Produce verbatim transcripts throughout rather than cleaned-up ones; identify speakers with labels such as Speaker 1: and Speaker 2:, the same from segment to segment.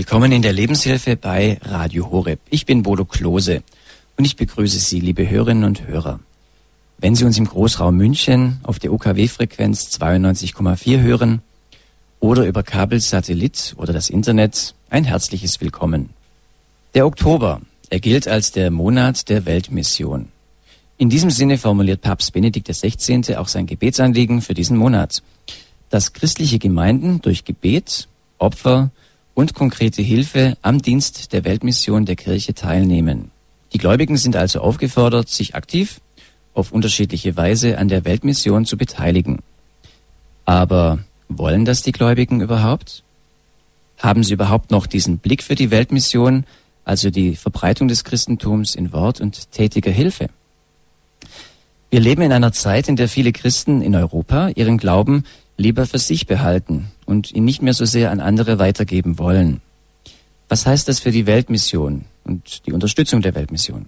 Speaker 1: Willkommen in der Lebenshilfe bei Radio Horeb. Ich bin Bodo Klose und ich begrüße Sie, liebe Hörerinnen und Hörer. Wenn Sie uns im Großraum München auf der U K W-Frequenz zweiundneunzig Komma vier hören oder über Kabel, Satellit oder das Internet, ein herzliches Willkommen. Der Oktober, er gilt als der Monat der Weltmission. In diesem Sinne formuliert Papst Benedikt der Sechzehnte auch sein Gebetsanliegen für diesen Monat, dass christliche Gemeinden durch Gebet, Opfer und konkrete Hilfe am Dienst der Weltmission der Kirche teilnehmen. Die Gläubigen sind also aufgefordert, sich aktiv auf unterschiedliche Weise an der Weltmission zu beteiligen. Aber wollen das die Gläubigen überhaupt? Haben sie überhaupt noch diesen Blick für die Weltmission, also die Verbreitung des Christentums in Wort und tätiger Hilfe? Wir leben in einer Zeit, in der viele Christen in Europa ihren Glauben lieber für sich behalten und ihn nicht mehr so sehr an andere weitergeben wollen. Was heißt das für die Weltmission und die Unterstützung der Weltmission?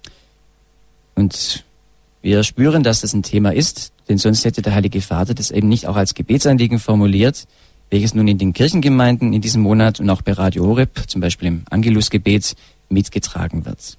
Speaker 1: Und wir spüren, dass das ein Thema ist, denn sonst hätte der Heilige Vater das eben nicht auch als Gebetsanliegen formuliert, welches nun in den Kirchengemeinden in diesem Monat und auch bei Radio Horeb, zum Beispiel im Angelusgebet, mitgetragen wird.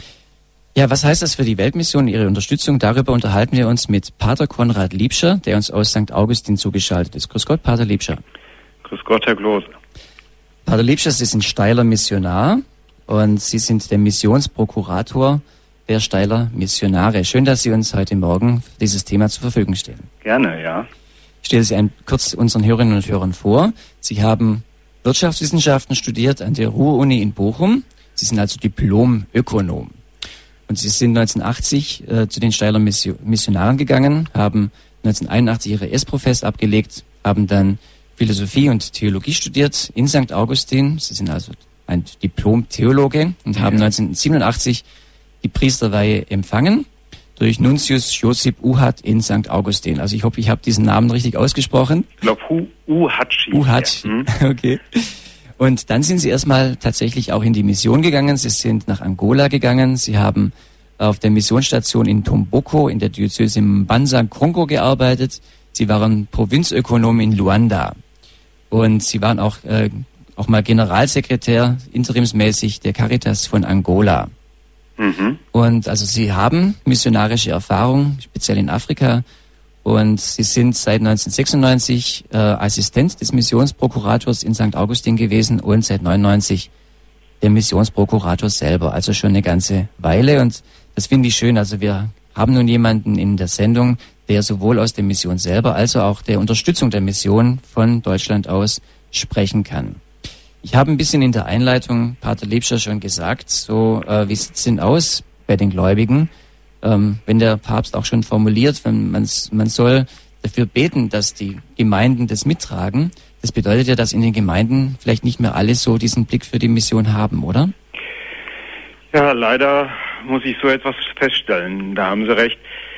Speaker 1: Ja, was heißt das für die Weltmission, ihre Unterstützung? Darüber unterhalten wir uns mit Pater Konrad Liebscher, der uns aus Sankt Augustin zugeschaltet ist. Grüß Gott, Pater Liebscher.
Speaker 2: Grüß Gott, Herr Klose.
Speaker 1: Pater Liebscher, Sie sind Steiler Missionar und Sie sind der Missionsprokurator der Steiler Missionare. Schön, dass Sie uns heute Morgen für dieses Thema zur Verfügung stehen.
Speaker 2: Gerne, ja.
Speaker 1: Ich stelle Sie ein, kurz unseren Hörerinnen und Hörern vor. Sie haben Wirtschaftswissenschaften studiert an der Ruhr-Uni in Bochum. Sie sind also Diplom-Ökonom. Und Sie sind neunzehnhundertachtzig äh, zu den Steiler Mission- Missionaren gegangen, haben neunzehnhunderteinundachtzig Ihre S-Profess abgelegt, haben dann Philosophie und Theologie studiert in Sankt Augustin. Sie sind also ein Diplom-Theologe und haben ja. neunzehnhundertsiebenundachtzig die Priesterweihe empfangen durch Nuntius Josip Uhat in Sankt Augustin. Also ich hoffe, ich habe diesen Namen richtig ausgesprochen.
Speaker 2: Ich glaube, Uhat.
Speaker 1: Uhat, hm? Okay. Und dann sind Sie erstmal tatsächlich auch in die Mission gegangen. Sie sind nach Angola gegangen. Sie haben auf der Missionsstation in Tomboko in der Diözese Mbanza-Kongo gearbeitet. Sie waren Provinzökonom in Luanda. Und Sie waren auch, äh, auch mal Generalsekretär interimsmäßig der Caritas von Angola. Mhm. Und also Sie haben missionarische Erfahrung, speziell in Afrika. Und Sie sind seit neunzehnhundertsechsundneunzig äh, Assistent des Missionsprokurators in Sankt Augustin gewesen und seit neunundneunzig der Missionsprokurator selber. Also schon eine ganze Weile. Und das finde ich schön. Also wir haben nun jemanden in der Sendung, der sowohl aus der Mission selber als auch der Unterstützung der Mission von Deutschland aus sprechen kann. Ich habe ein bisschen in der Einleitung, Pater Liebscher, schon gesagt, so äh, wie sieht es denn aus bei den Gläubigen? Ähm, wenn der Papst auch schon formuliert, wenn man, man soll dafür beten, dass die Gemeinden das mittragen. Das bedeutet ja, dass in den Gemeinden vielleicht nicht mehr alle so diesen Blick für die Mission haben, oder?
Speaker 2: Ja, leider muss ich so etwas feststellen. Da haben Sie recht.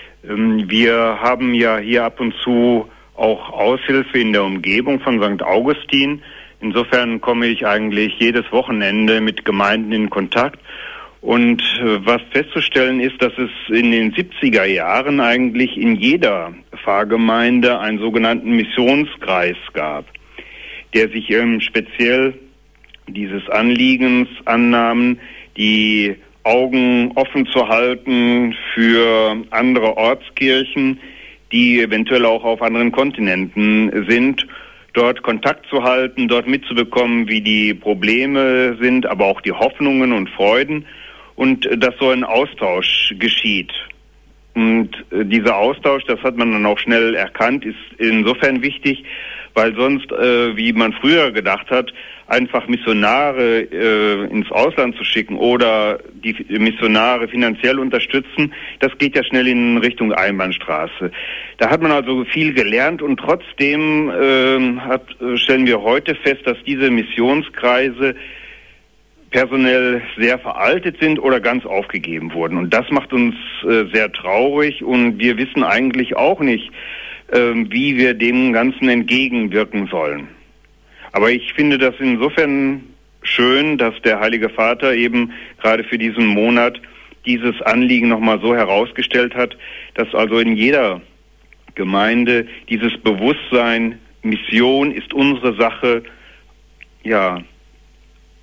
Speaker 2: Wir haben ja hier ab und zu auch Aushilfe in der Umgebung von Sankt Augustin. Insofern komme ich eigentlich jedes Wochenende mit Gemeinden in Kontakt. Und was festzustellen ist, dass es in den siebziger Jahren eigentlich in jeder Pfarrgemeinde einen sogenannten Missionskreis gab, der sich ähm, speziell dieses Anliegens annahm, die Augen offen zu halten für andere Ortskirchen, die eventuell auch auf anderen Kontinenten sind, dort Kontakt zu halten, dort mitzubekommen, wie die Probleme sind, aber auch die Hoffnungen und Freuden. Und dass so ein Austausch geschieht. Und äh, dieser Austausch, das hat man dann auch schnell erkannt, ist insofern wichtig, weil sonst, äh, wie man früher gedacht hat, einfach Missionare äh, ins Ausland zu schicken oder die Missionare finanziell unterstützen, das geht ja schnell in Richtung Einbahnstraße. Da hat man also viel gelernt und trotzdem äh, hat, stellen wir heute fest, dass diese Missionskreise personell sehr veraltet sind oder ganz aufgegeben wurden. Und das macht uns äh, sehr traurig und wir wissen eigentlich auch nicht, äh, wie wir dem Ganzen entgegenwirken sollen. Aber ich finde das insofern schön, dass der Heilige Vater eben gerade für diesen Monat dieses Anliegen nochmal so herausgestellt hat, dass also in jeder Gemeinde dieses Bewusstsein, Mission ist unsere Sache, ja,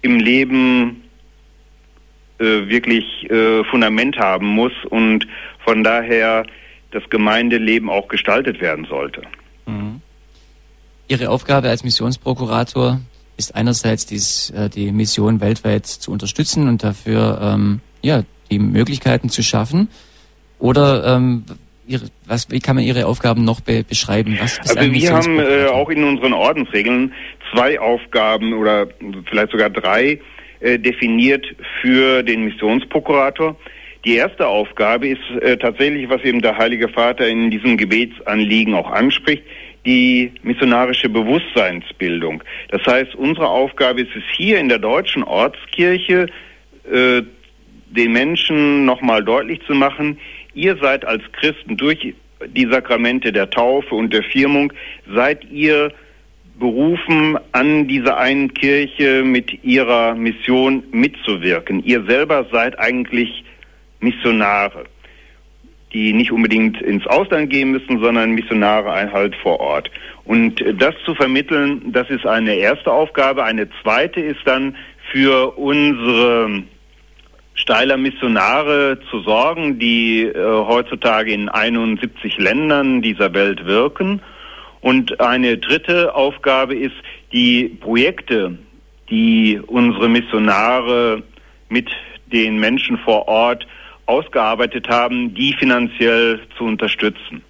Speaker 2: im Leben äh, wirklich äh, Fundament haben muss und von daher das Gemeindeleben auch gestaltet werden sollte.
Speaker 1: Mhm. Ihre Aufgabe als Missionsprokurator ist einerseits dies, äh, die Mission weltweit zu unterstützen und dafür ähm, ja, die Möglichkeiten zu schaffen. Oder ähm, ihre, was, wie kann man Ihre Aufgaben noch be- beschreiben? Was ist
Speaker 2: also
Speaker 1: ein
Speaker 2: wir haben äh, auch in unseren Ordensregeln zwei Aufgaben oder vielleicht sogar drei äh, definiert für den Missionsprokurator. Die erste Aufgabe ist äh, tatsächlich, was eben der Heilige Vater in diesem Gebetsanliegen auch anspricht, die missionarische Bewusstseinsbildung. Das heißt, unsere Aufgabe ist es hier in der deutschen Ortskirche, äh, den Menschen nochmal deutlich zu machen, ihr seid als Christen durch die Sakramente der Taufe und der Firmung, seid ihr berufen, an dieser einen Kirche mit ihrer Mission mitzuwirken. Ihr selber seid eigentlich Missionare, die nicht unbedingt ins Ausland gehen müssen, sondern Missionare halt vor Ort. Und das zu vermitteln, das ist eine erste Aufgabe. Eine zweite ist dann für unsere Steiler Missionare zu sorgen, die äh, heutzutage in einundsiebzig Ländern dieser Welt wirken. Und eine dritte Aufgabe ist, die Projekte, die unsere Missionare mit den Menschen vor Ort ausgearbeitet haben, die finanziell zu unterstützen.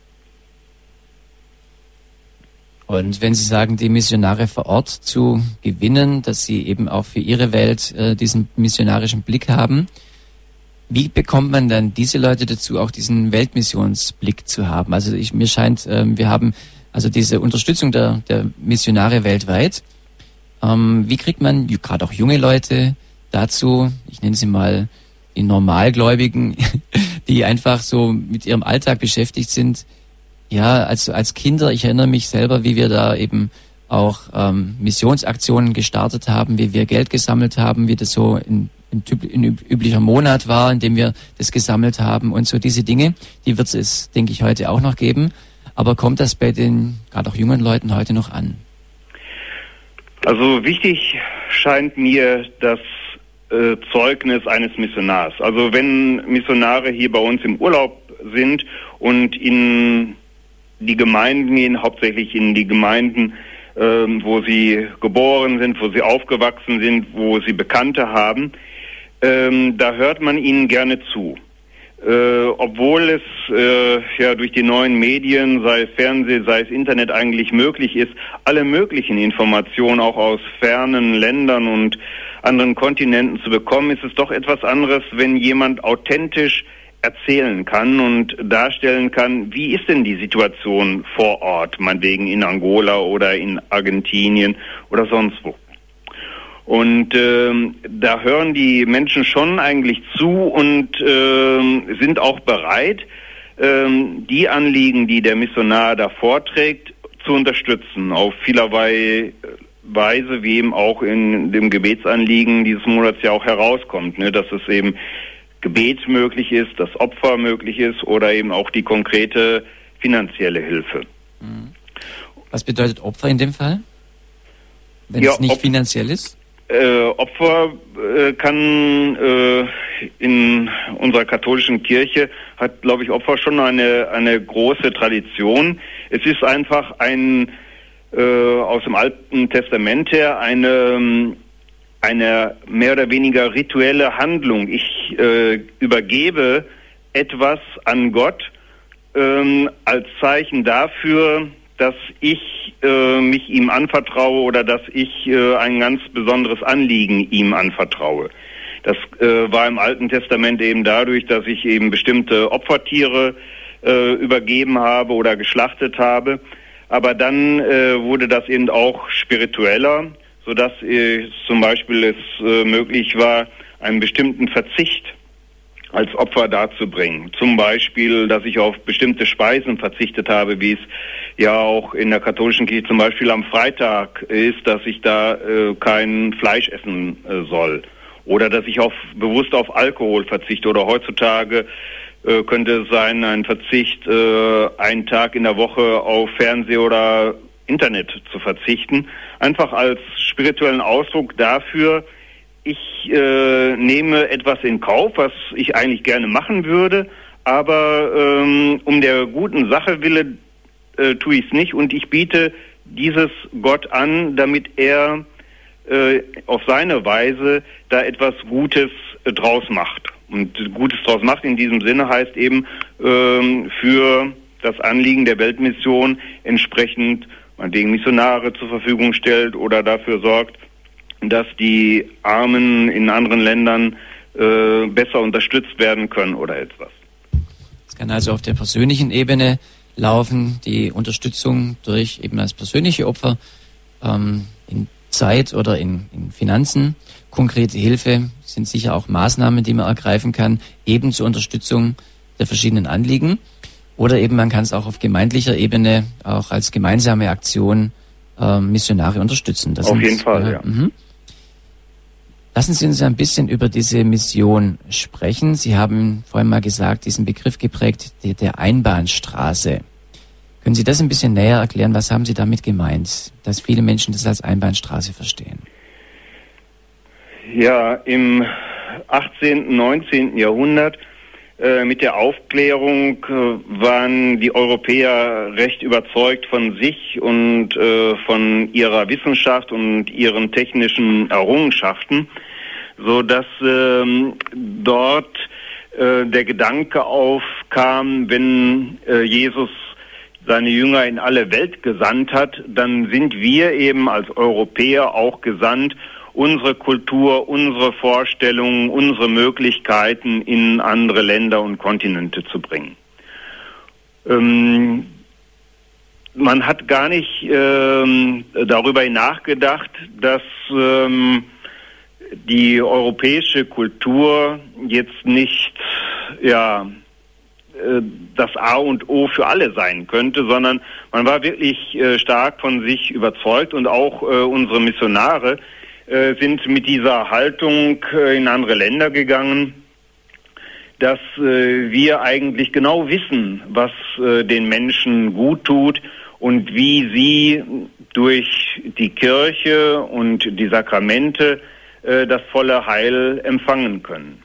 Speaker 1: Und wenn Sie sagen, die Missionare vor Ort zu gewinnen, dass sie eben auch für ihre Welt äh, diesen missionarischen Blick haben, wie bekommt man dann diese Leute dazu, auch diesen Weltmissionsblick zu haben? Also ich, mir scheint, äh, wir haben also diese Unterstützung der, der Missionare weltweit. Ähm, wie kriegt man gerade auch junge Leute dazu, ich nenne sie mal die Normalgläubigen, die einfach so mit ihrem Alltag beschäftigt sind? Ja, als, als Kinder, ich erinnere mich selber, wie wir da eben auch ähm, Missionsaktionen gestartet haben, wie wir Geld gesammelt haben, wie das so in, in, in üblicher Monat war, in dem wir das gesammelt haben und so diese Dinge, die wird es, denke ich, heute auch noch geben. Aber kommt das bei den gerade auch jungen Leuten heute noch an?
Speaker 2: Also wichtig scheint mir das äh, Zeugnis eines Missionars. Also wenn Missionare hier bei uns im Urlaub sind und in die Gemeinden gehen, hauptsächlich in die Gemeinden, ähm, wo sie geboren sind, wo sie aufgewachsen sind, wo sie Bekannte haben, ähm, da hört man ihnen gerne zu. Äh, obwohl es äh, ja durch die neuen Medien, sei es Fernsehen, sei es Internet, eigentlich möglich ist, alle möglichen Informationen auch aus fernen Ländern und anderen Kontinenten zu bekommen, ist es doch etwas anderes, wenn jemand authentisch erzählen kann und darstellen kann, wie ist denn die Situation vor Ort, meinetwegen in Angola oder in Argentinien oder sonst wo. Und ähm, da hören die Menschen schon eigentlich zu und ähm, sind auch bereit, ähm, die Anliegen, die der Missionar da vorträgt, zu unterstützen, auf vielerlei Weise, wie eben auch in dem Gebetsanliegen dieses Monats ja auch herauskommt, ne, dass es eben Gebet möglich ist, das Opfer möglich ist oder eben auch die konkrete finanzielle Hilfe.
Speaker 1: Was bedeutet Opfer in dem Fall, wenn
Speaker 2: ja,
Speaker 1: es nicht
Speaker 2: Op-
Speaker 1: finanziell ist?
Speaker 2: Äh, Opfer äh, kann äh, in unserer katholischen Kirche hat, glaube ich, Opfer schon eine eine große Tradition. Es ist einfach ein äh, aus dem Alten Testament her eine eine mehr oder weniger rituelle Handlung. Ich äh, übergebe etwas an Gott ähm, als Zeichen dafür, dass ich äh, mich ihm anvertraue oder dass ich äh, ein ganz besonderes Anliegen ihm anvertraue. Das äh, war im Alten Testament eben dadurch, dass ich eben bestimmte Opfertiere äh, übergeben habe oder geschlachtet habe. Aber dann äh, wurde das eben auch spiritueller, sodass äh, zum Beispiel es äh, möglich war, einen bestimmten Verzicht als Opfer darzubringen. Zum Beispiel, dass ich auf bestimmte Speisen verzichtet habe, wie es ja auch in der katholischen Kirche zum Beispiel am Freitag ist, dass ich da äh, kein Fleisch essen äh, soll. Oder dass ich auf, bewusst auf Alkohol verzichte. Oder heutzutage äh, könnte es sein, ein Verzicht, äh, einen Tag in der Woche auf Fernseh oder Internet zu verzichten. Einfach als spirituellen Ausdruck dafür, ich äh, nehme etwas in Kauf, was ich eigentlich gerne machen würde, aber ähm, um der guten Sache wille äh, tue ich es nicht und ich biete dieses Gott an, damit er äh, auf seine Weise da etwas Gutes äh, draus macht. Und Gutes draus macht in diesem Sinne heißt eben ähm, für das Anliegen der Weltmission entsprechend meinetwegen Missionare zur Verfügung stellt oder dafür sorgt, dass die Armen in anderen Ländern äh, besser unterstützt werden können oder etwas.
Speaker 1: Es kann also auf der persönlichen Ebene laufen, die Unterstützung durch eben als persönliche Opfer ähm, in Zeit oder in, in Finanzen. Konkrete Hilfe sind sicher auch Maßnahmen, die man ergreifen kann, eben zur Unterstützung der verschiedenen Anliegen. Oder eben man kann es auch auf gemeindlicher Ebene auch als gemeinsame Aktion äh, Missionare unterstützen. Das
Speaker 2: auf
Speaker 1: sind,
Speaker 2: jeden Fall,
Speaker 1: äh,
Speaker 2: ja.
Speaker 1: Mhm. Lassen Sie uns ein bisschen über diese Mission sprechen. Sie haben vorhin mal gesagt, diesen Begriff geprägt, der, der Einbahnstraße. Können Sie das ein bisschen näher erklären? Was haben Sie damit gemeint, dass viele Menschen das als Einbahnstraße verstehen?
Speaker 2: Ja, im achtzehnten, neunzehnten Jahrhundert äh, mit der Aufklärung äh, waren die Europäer recht überzeugt von sich und äh, von ihrer Wissenschaft und ihren technischen Errungenschaften, so dass äh, dort äh, der Gedanke aufkam, wenn äh, Jesus seine Jünger in alle Welt gesandt hat, dann sind wir eben als Europäer auch gesandt, unsere Kultur, unsere Vorstellungen, unsere Möglichkeiten in andere Länder und Kontinente zu bringen. Ähm, man hat gar nicht ähm, darüber nachgedacht, dass ähm, die europäische Kultur jetzt nicht, ja, das A und O für alle sein könnte, sondern man war wirklich äh, stark von sich überzeugt und auch äh, unsere Missionare äh, sind mit dieser Haltung äh, in andere Länder gegangen, dass äh, wir eigentlich genau wissen, was äh, den Menschen gut tut und wie sie durch die Kirche und die Sakramente äh, das volle Heil empfangen können.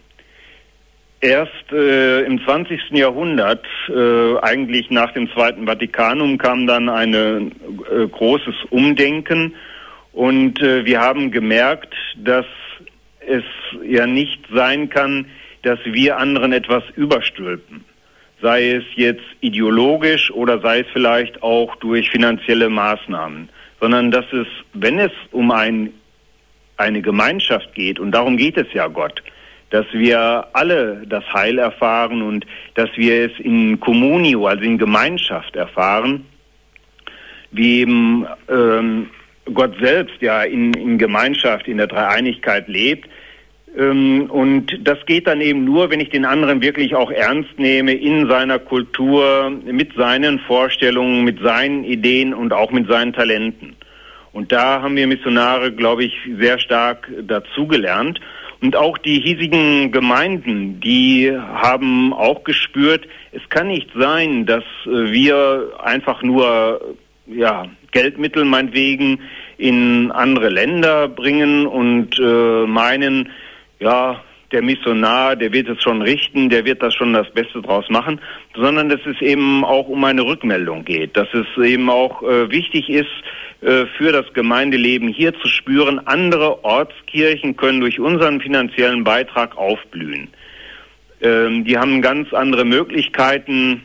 Speaker 2: Erst äh, im zwanzigsten Jahrhundert, äh, eigentlich nach dem Zweiten Vatikanum, kam dann ein äh, großes Umdenken und äh, wir haben gemerkt, dass es ja nicht sein kann, dass wir anderen etwas überstülpen, sei es jetzt ideologisch oder sei es vielleicht auch durch finanzielle Maßnahmen, sondern dass es, wenn es um ein, eine Gemeinschaft geht, und darum geht es ja Gott, dass wir alle das Heil erfahren und dass wir es in Communio, also in Gemeinschaft erfahren, wie eben ähm, Gott selbst ja in, in Gemeinschaft, in der Dreieinigkeit lebt. Ähm, und das geht dann eben nur, wenn ich den anderen wirklich auch ernst nehme in seiner Kultur, mit seinen Vorstellungen, mit seinen Ideen und auch mit seinen Talenten. Und da haben wir Missionare, glaube ich, sehr stark dazugelernt. Und auch die hiesigen Gemeinden, die haben auch gespürt, es kann nicht sein, dass wir einfach nur ja, Geldmittel meinetwegen in andere Länder bringen und äh, meinen, ja, der Missionar, der wird es schon richten, der wird das schon das Beste draus machen, sondern dass es eben auch um eine Rückmeldung geht, dass es eben auch äh, wichtig ist, für das Gemeindeleben hier zu spüren, andere Ortskirchen können durch unseren finanziellen Beitrag aufblühen. Ähm, die haben ganz andere Möglichkeiten,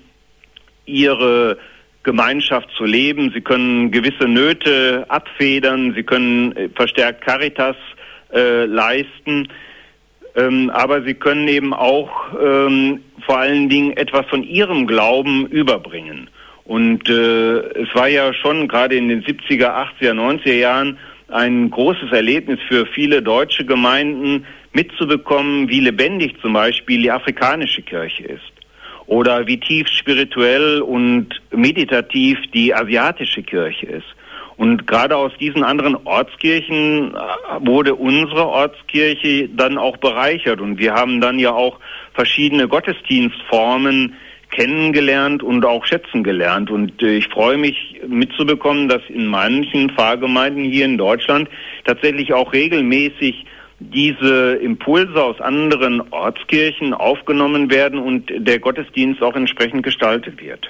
Speaker 2: ihre Gemeinschaft zu leben. Sie können gewisse Nöte abfedern, sie können verstärkt Caritas äh, leisten, ähm, aber sie können eben auch ähm, vor allen Dingen etwas von ihrem Glauben überbringen. Und äh, es war ja schon gerade in den siebziger, achtziger, neunziger Jahren ein großes Erlebnis für viele deutsche Gemeinden mitzubekommen, wie lebendig zum Beispiel die afrikanische Kirche ist. Oder wie tief spirituell und meditativ die asiatische Kirche ist. Und gerade aus diesen anderen Ortskirchen wurde unsere Ortskirche dann auch bereichert. Und wir haben dann ja auch verschiedene Gottesdienstformen kennengelernt und auch schätzen gelernt. Und äh, ich freue mich mitzubekommen, dass in manchen Pfarrgemeinden hier in Deutschland tatsächlich auch regelmäßig diese Impulse aus anderen Ortskirchen aufgenommen werden und der Gottesdienst auch entsprechend gestaltet wird.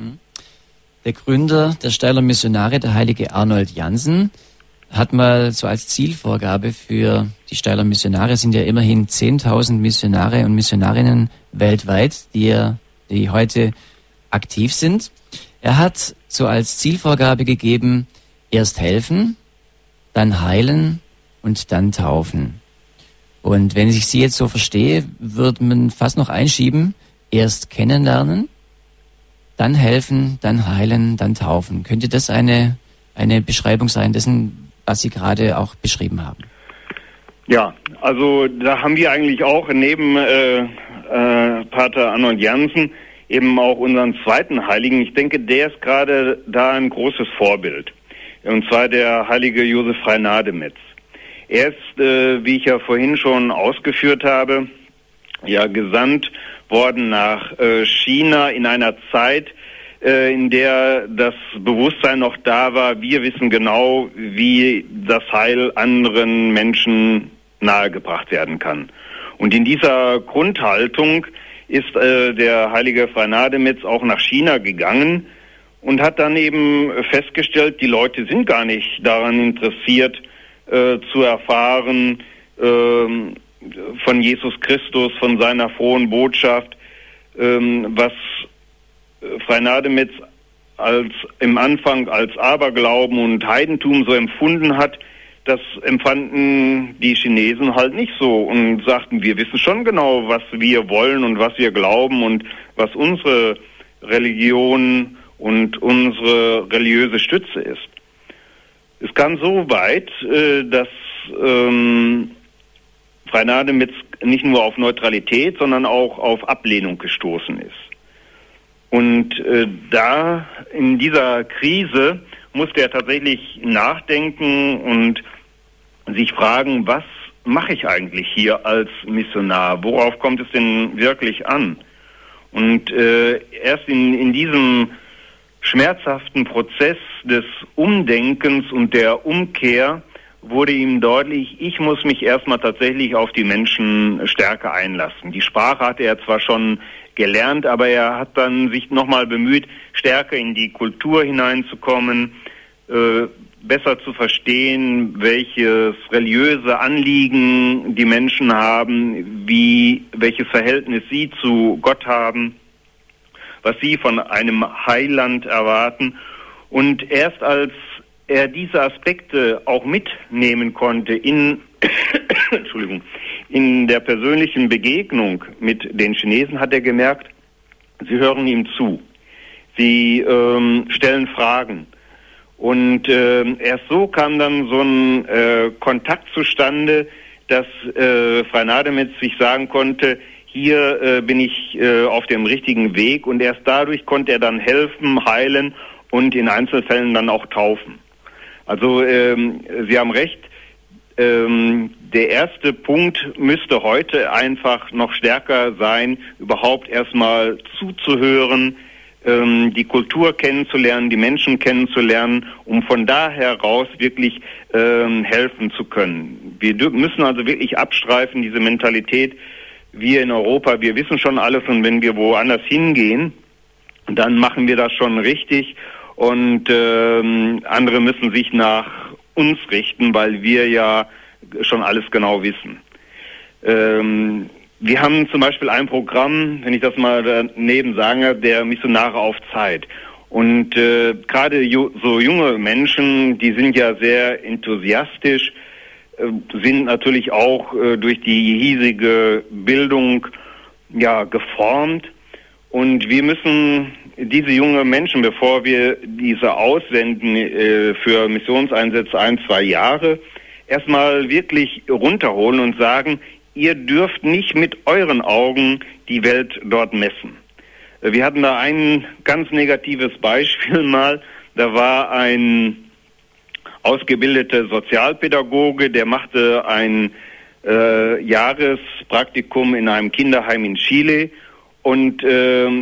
Speaker 1: Der Gründer der Steyler Missionare, der heilige Arnold Jansen, hat mal so als Zielvorgabe für die Steyler Missionare, sind ja immerhin zehntausend Missionare und Missionarinnen weltweit, die, er, die heute aktiv sind. Er hat so als Zielvorgabe gegeben, erst helfen, dann heilen und dann taufen. Und wenn ich Sie jetzt so verstehe, würde man fast noch einschieben, erst kennenlernen, dann helfen, dann heilen, dann taufen. Könnte das eine, eine Beschreibung sein dessen, was Sie gerade auch beschrieben haben?
Speaker 2: Ja, also da haben wir eigentlich auch neben äh, äh, Pater Arnold Jansen eben auch unseren zweiten Heiligen. Ich denke, der ist gerade da ein großes Vorbild. Und zwar der heilige Josef Freinademetz. Er ist, äh, wie ich ja vorhin schon ausgeführt habe, ja gesandt worden nach äh, China in einer Zeit, äh, in der das Bewusstsein noch da war. Wir wissen genau, wie das Heil anderen Menschen nahegebracht werden kann. Und in dieser Grundhaltung ist äh, der heilige Freinademetz auch nach China gegangen und hat dann eben festgestellt, die Leute sind gar nicht daran interessiert, äh, zu erfahren äh, von Jesus Christus, von seiner frohen Botschaft, äh, was Freinademetz als im Anfang als Aberglauben und Heidentum so empfunden hat. Das empfanden die Chinesen halt nicht so und sagten, wir wissen schon genau, was wir wollen und was wir glauben und was unsere Religion und unsere religiöse Stütze ist. Es kam so weit, äh, dass ähm, Freinademetz nicht nur auf Neutralität, sondern auch auf Ablehnung gestoßen ist. Und äh, da in dieser Krise musste er tatsächlich nachdenken und sich fragen, was mache ich eigentlich hier als Missionar? Worauf kommt es denn wirklich an? Und äh, erst in, in diesem schmerzhaften Prozess des Umdenkens und der Umkehr wurde ihm deutlich, ich muss mich erstmal tatsächlich auf die Menschen stärker einlassen. Die Sprache hatte er zwar schon gelernt, aber er hat dann sich nochmal bemüht, stärker in die Kultur hineinzukommen, äh, besser zu verstehen, welches religiöse Anliegen die Menschen haben, wie, welches Verhältnis sie zu Gott haben, was sie von einem Heiland erwarten. Und erst als er diese Aspekte auch mitnehmen konnte in, Entschuldigung, in der persönlichen Begegnung mit den Chinesen, hat er gemerkt, sie hören ihm zu. Sie ähm, stellen Fragen. Und äh, erst so kam dann so ein äh, Kontakt zustande, dass äh, Freinademetz sich sagen konnte, hier äh, bin ich äh, auf dem richtigen Weg, und erst dadurch konnte er dann helfen, heilen und in Einzelfällen dann auch taufen. Also ähm, Sie haben recht, ähm, der erste Punkt müsste heute einfach noch stärker sein, überhaupt erstmal zuzuhören, ähm, die Kultur kennenzulernen, die Menschen kennenzulernen, um von da heraus wirklich ähm, helfen zu können. Wir müssen also wirklich abstreifen, diese Mentalität, wir in Europa, wir wissen schon alles, und wenn wir woanders hingehen, dann machen wir das schon richtig, und ähm, andere müssen sich nach uns richten, weil wir ja schon alles genau wissen. Ähm, wir haben zum Beispiel ein Programm, wenn ich das mal daneben sage, der Missionare auf Zeit. Und äh, gerade ju- so junge Menschen, die sind ja sehr enthusiastisch, äh, sind natürlich auch äh, durch die hiesige Bildung ja geformt. Und wir müssen diese jungen Menschen, bevor wir diese aussenden äh, für Missionseinsätze ein, zwei Jahre, erstmal wirklich runterholen und sagen, ihr dürft nicht mit euren Augen die Welt dort messen. Äh, wir hatten da ein ganz negatives Beispiel mal. Da war ein ausgebildeter Sozialpädagoge, der machte ein äh, Jahrespraktikum in einem Kinderheim in Chile. Und ähm,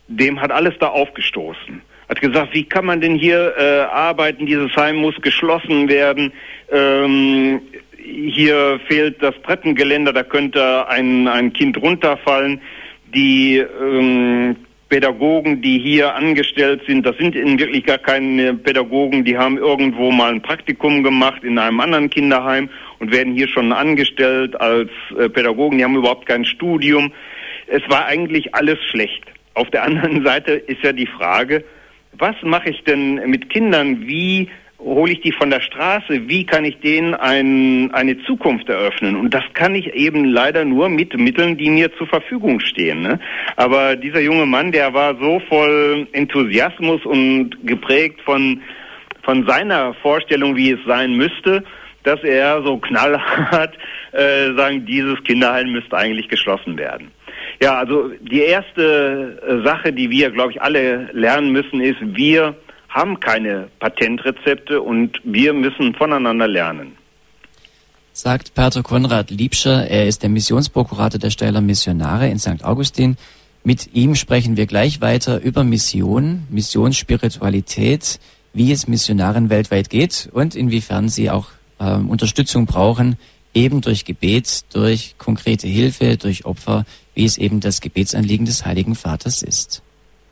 Speaker 2: dem hat alles da aufgestoßen. Hat gesagt, wie kann man denn hier äh, arbeiten, dieses Heim muss geschlossen werden, ähm, hier fehlt das Treppengeländer, da könnte ein, ein Kind runterfallen. Die ähm, Pädagogen, die hier angestellt sind, das sind in wirklich gar keine Pädagogen, die haben irgendwo mal ein Praktikum gemacht in einem anderen Kinderheim und werden hier schon angestellt als äh, Pädagogen, die haben überhaupt kein Studium. Es war eigentlich alles schlecht. Auf der anderen Seite ist ja die Frage, was mache ich denn mit Kindern, wie hole ich die von der Straße, wie kann ich denen ein, eine Zukunft eröffnen? Und das kann ich eben leider nur mit Mitteln, die mir zur Verfügung stehen. Ne? Aber dieser junge Mann, der war so voll Enthusiasmus und geprägt von, von seiner Vorstellung, wie es sein müsste, dass er so knallhart äh, sagen, dieses Kinderheim müsste eigentlich geschlossen werden. Ja, also die erste äh, Sache, die wir, glaube ich, alle lernen müssen, ist, wir haben keine Patentrezepte und wir müssen voneinander lernen.
Speaker 1: Sagt Pater Konrad Liebscher, er ist der Missionsprokurator der Steyler Missionare in Sankt Augustin. Mit ihm sprechen wir gleich weiter über Mission, Missionsspiritualität, wie es Missionaren weltweit geht und inwiefern sie auch äh, Unterstützung brauchen, eben durch Gebet, durch konkrete Hilfe, durch Opfer, wie es eben das Gebetsanliegen des Heiligen Vaters ist.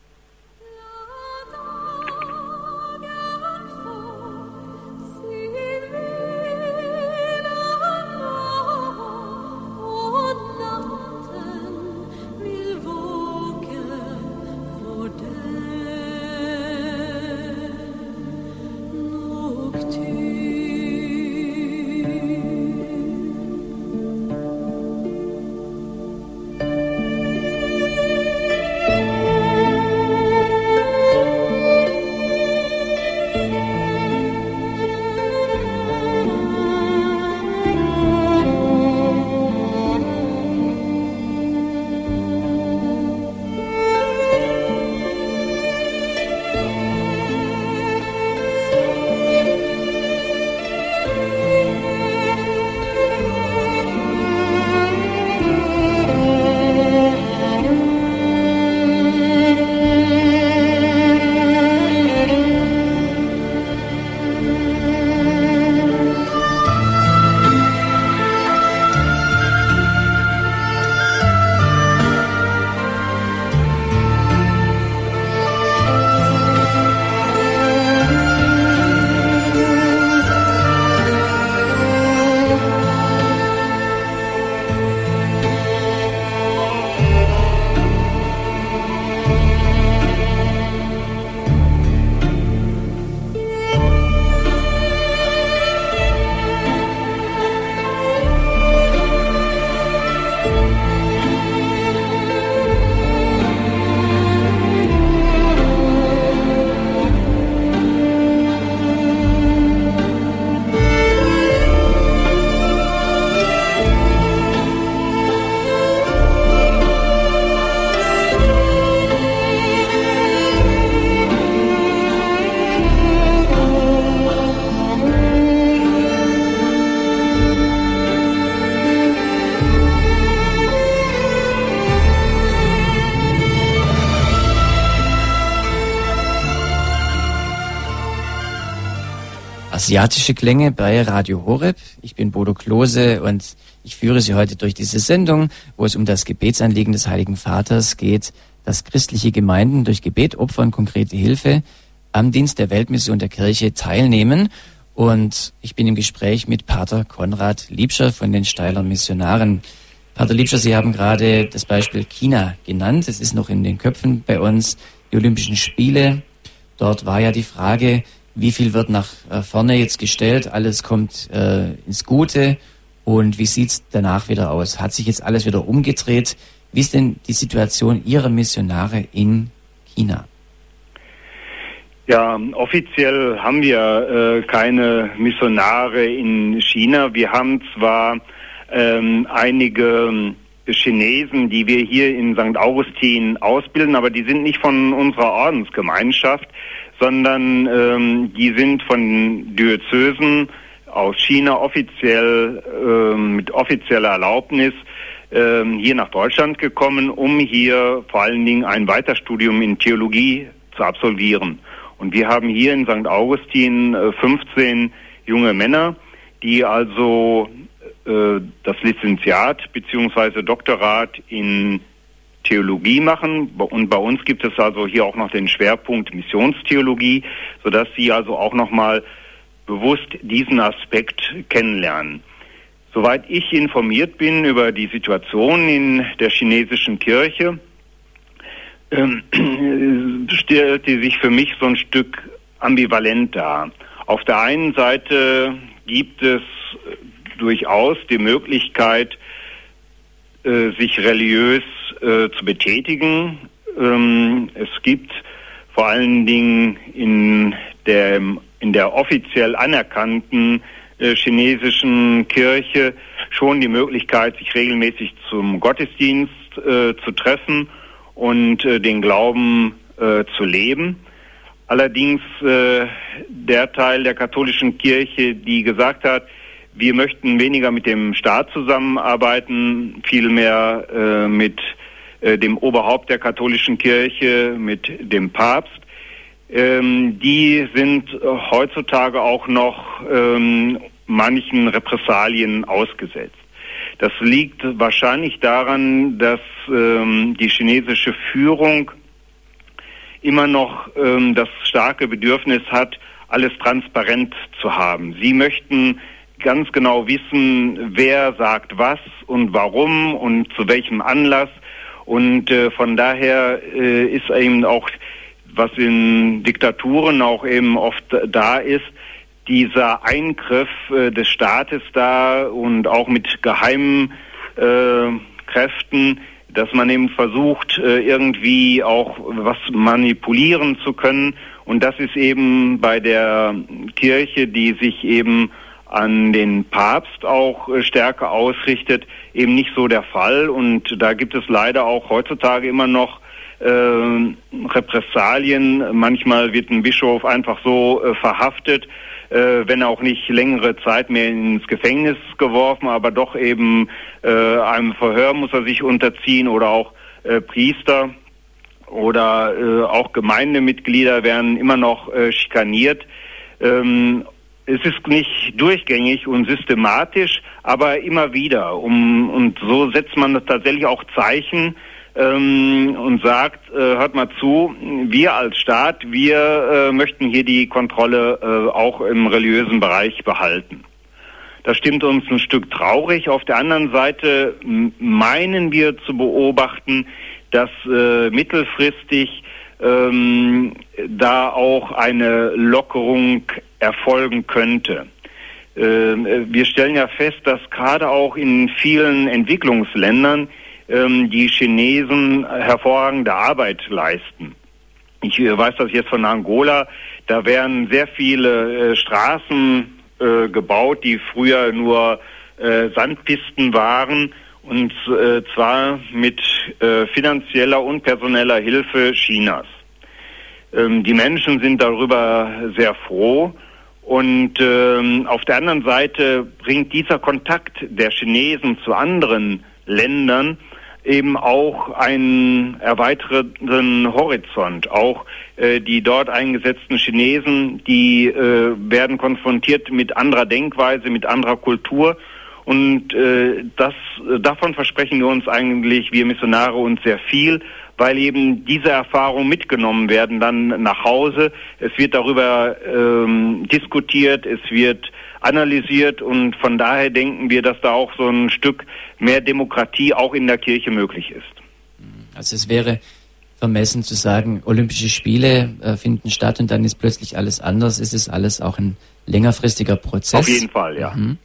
Speaker 1: Asiatische Klänge bei Radio Horeb. Ich bin Bodo Klose und ich führe Sie heute durch diese Sendung, wo es um das Gebetsanliegen des Heiligen Vaters geht, dass christliche Gemeinden durch Gebet, Opfer und konkrete Hilfe am Dienst der Weltmission der Kirche teilnehmen. Und ich bin im Gespräch mit Pater Konrad Liebscher von den Steyler Missionaren. Pater Liebscher, Sie haben gerade das Beispiel China genannt. Es ist noch in den Köpfen bei uns, die Olympischen Spiele. Dort war ja die Frage, wie viel wird nach vorne jetzt gestellt? Alles kommt äh, ins Gute. Und wie sieht's danach wieder aus? Hat sich jetzt alles wieder umgedreht? Wie ist denn die Situation Ihrer Missionare in China?
Speaker 2: Ja, offiziell haben wir äh, keine Missionare in China. Wir haben zwar ähm, einige Chinesen, die wir hier in Sankt Augustin ausbilden, aber die sind nicht von unserer Ordensgemeinschaft, sondern ähm, die sind von Diözesen aus China offiziell, ähm, mit offizieller Erlaubnis äh, hier nach Deutschland gekommen, um hier vor allen Dingen ein Weiterstudium in Theologie zu absolvieren. Und wir haben hier in Sankt Augustin äh, fünfzehn junge Männer, die also äh, das Lizenziat bzw. Doktorat in Theologie machen. Und bei uns gibt es also hier auch noch den Schwerpunkt Missionstheologie, sodass sie also auch nochmal bewusst diesen Aspekt kennenlernen. Soweit ich informiert bin über die Situation in der chinesischen Kirche, ähm, stellt die sich für mich so ein Stück ambivalent dar. Auf der einen Seite gibt es durchaus die Möglichkeit, äh, sich religiös äh, zu betätigen. Ähm, es gibt vor allen Dingen in der, in der offiziell anerkannten äh, chinesischen Kirche schon die Möglichkeit, sich regelmäßig zum Gottesdienst äh, zu treffen und äh, den Glauben äh, zu leben. Allerdings äh, der Teil der katholischen Kirche, die gesagt hat, wir möchten weniger mit dem Staat zusammenarbeiten, vielmehr äh, mit äh, dem Oberhaupt der katholischen Kirche, mit dem Papst. Ähm, die sind heutzutage auch noch ähm, manchen Repressalien ausgesetzt. Das liegt wahrscheinlich daran, dass ähm, die chinesische Führung immer noch ähm, das starke Bedürfnis hat, alles transparent zu haben. Sie möchten ganz genau wissen, wer sagt was und warum und zu welchem Anlass. Und äh, von daher äh, ist eben auch, was in Diktaturen auch eben oft da ist, dieser Eingriff äh, des Staates da und auch mit geheimen äh, Kräften, dass man eben versucht, äh, irgendwie auch was manipulieren zu können. Und das ist eben bei der Kirche, die sich eben an den Papst auch äh, stärker ausrichtet, eben nicht so der Fall. Und da gibt es leider auch heutzutage immer noch äh, Repressalien. Manchmal wird ein Bischof einfach so äh, verhaftet, äh, wenn auch nicht längere Zeit mehr ins Gefängnis geworfen, aber doch eben äh, einem Verhör muss er sich unterziehen, oder auch äh, Priester oder äh, auch Gemeindemitglieder werden immer noch äh, schikaniert. Ähm, Es ist nicht durchgängig und systematisch, aber immer wieder. Um, und so setzt man tatsächlich auch Zeichen ähm, und sagt, äh, hört mal zu, wir als Staat, wir äh, möchten hier die Kontrolle äh, auch im religiösen Bereich behalten. Das stimmt uns ein Stück traurig. Auf der anderen Seite meinen wir zu beobachten, dass äh, mittelfristig ähm, da auch eine Lockerung erfolgen könnte. Äh, wir stellen ja fest, dass gerade auch in vielen Entwicklungsländern ähm, die Chinesen hervorragende Arbeit leisten. Ich äh, weiß das jetzt von Angola, da werden sehr viele äh, Straßen äh, gebaut, die früher nur äh, Sandpisten waren, und äh, zwar mit äh, finanzieller und personeller Hilfe Chinas. Ähm, die Menschen sind darüber sehr froh. Und ähm, auf der anderen Seite bringt dieser Kontakt der Chinesen zu anderen Ländern eben auch einen erweiterten Horizont. Auch äh, die dort eingesetzten Chinesen, die äh, werden konfrontiert mit anderer Denkweise, mit anderer Kultur. Und äh, das, davon versprechen wir uns eigentlich, wir Missionare, uns sehr viel, weil eben diese Erfahrungen mitgenommen werden dann nach Hause. Es wird darüber ähm, diskutiert, es wird analysiert, und von daher denken wir, dass da auch so ein Stück mehr Demokratie auch in der Kirche möglich ist.
Speaker 1: Also es wäre vermessen zu sagen, Olympische Spiele äh, finden statt und dann ist plötzlich alles anders. Es ist alles auch ein längerfristiger Prozess.
Speaker 2: Auf jeden Fall, ja.
Speaker 1: Mhm.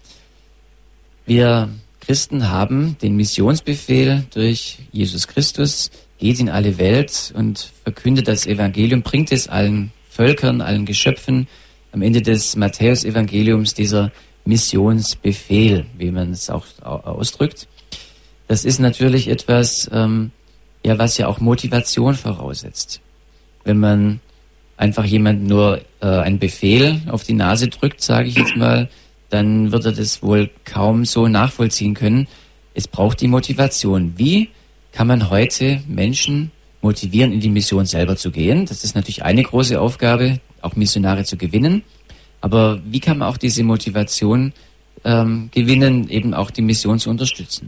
Speaker 1: Wir Christen haben den Missionsbefehl durch Jesus Christus: geht in alle Welt und verkündet das Evangelium, bringt es allen Völkern, allen Geschöpfen. Am Ende des Matthäus-Evangeliums dieser Missionsbefehl, wie man es auch ausdrückt. Das ist natürlich etwas, ähm, ja, was ja auch Motivation voraussetzt. Wenn man einfach jemand nur äh, einen Befehl auf die Nase drückt, sage ich jetzt mal, dann wird er das wohl kaum so nachvollziehen können. es braucht die Motivation. Wie kann man heute Menschen motivieren, in die Mission selber zu gehen? Das ist natürlich eine große Aufgabe, auch Missionare zu gewinnen. Aber wie kann man auch diese Motivation ähm, gewinnen, eben auch die Mission zu unterstützen?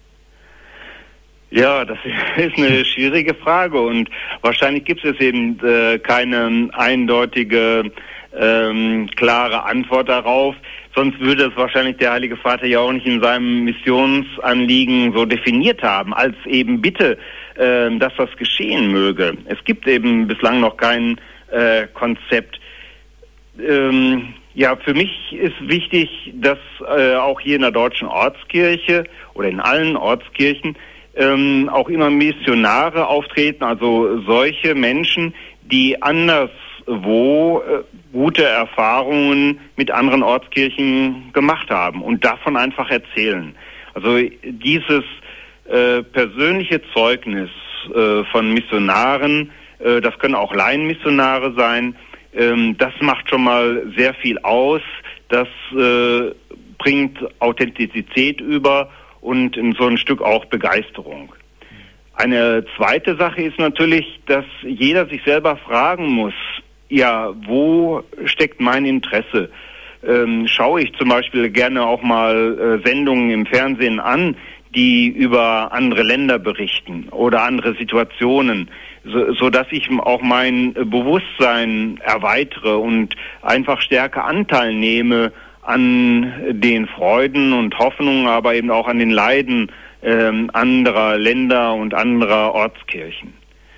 Speaker 2: Ja, das ist eine schwierige Frage und wahrscheinlich gibt es eben äh, keine eindeutige, ähm, klare Antwort darauf. Sonst würde es wahrscheinlich der Heilige Vater ja auch nicht in seinem Missionsanliegen so definiert haben, als eben Bitte, äh, dass das geschehen möge. Es gibt eben bislang noch kein äh, Konzept. Ähm, ja, für mich ist wichtig, dass äh, auch hier in der Deutschen Ortskirche oder in allen Ortskirchen ähm, auch immer Missionare auftreten, also solche Menschen, die anderswo äh, gute Erfahrungen mit anderen Ortskirchen gemacht haben und davon einfach erzählen. Also dieses äh, persönliche Zeugnis äh, von Missionaren, äh, das können auch Laienmissionare sein, ähm, das macht schon mal sehr viel aus, das äh, bringt Authentizität über und in so ein Stück auch Begeisterung. Eine zweite Sache ist natürlich, dass jeder sich selber fragen muss, ja, wo steckt mein Interesse? Ähm, schaue ich zum Beispiel gerne auch mal äh, Sendungen im Fernsehen an, die über andere Länder berichten oder andere Situationen, so, so dass ich auch mein Bewusstsein erweitere und einfach stärker Anteil nehme an den Freuden und Hoffnungen, aber eben auch an den Leiden ähm, anderer Länder und anderer Ortskirchen.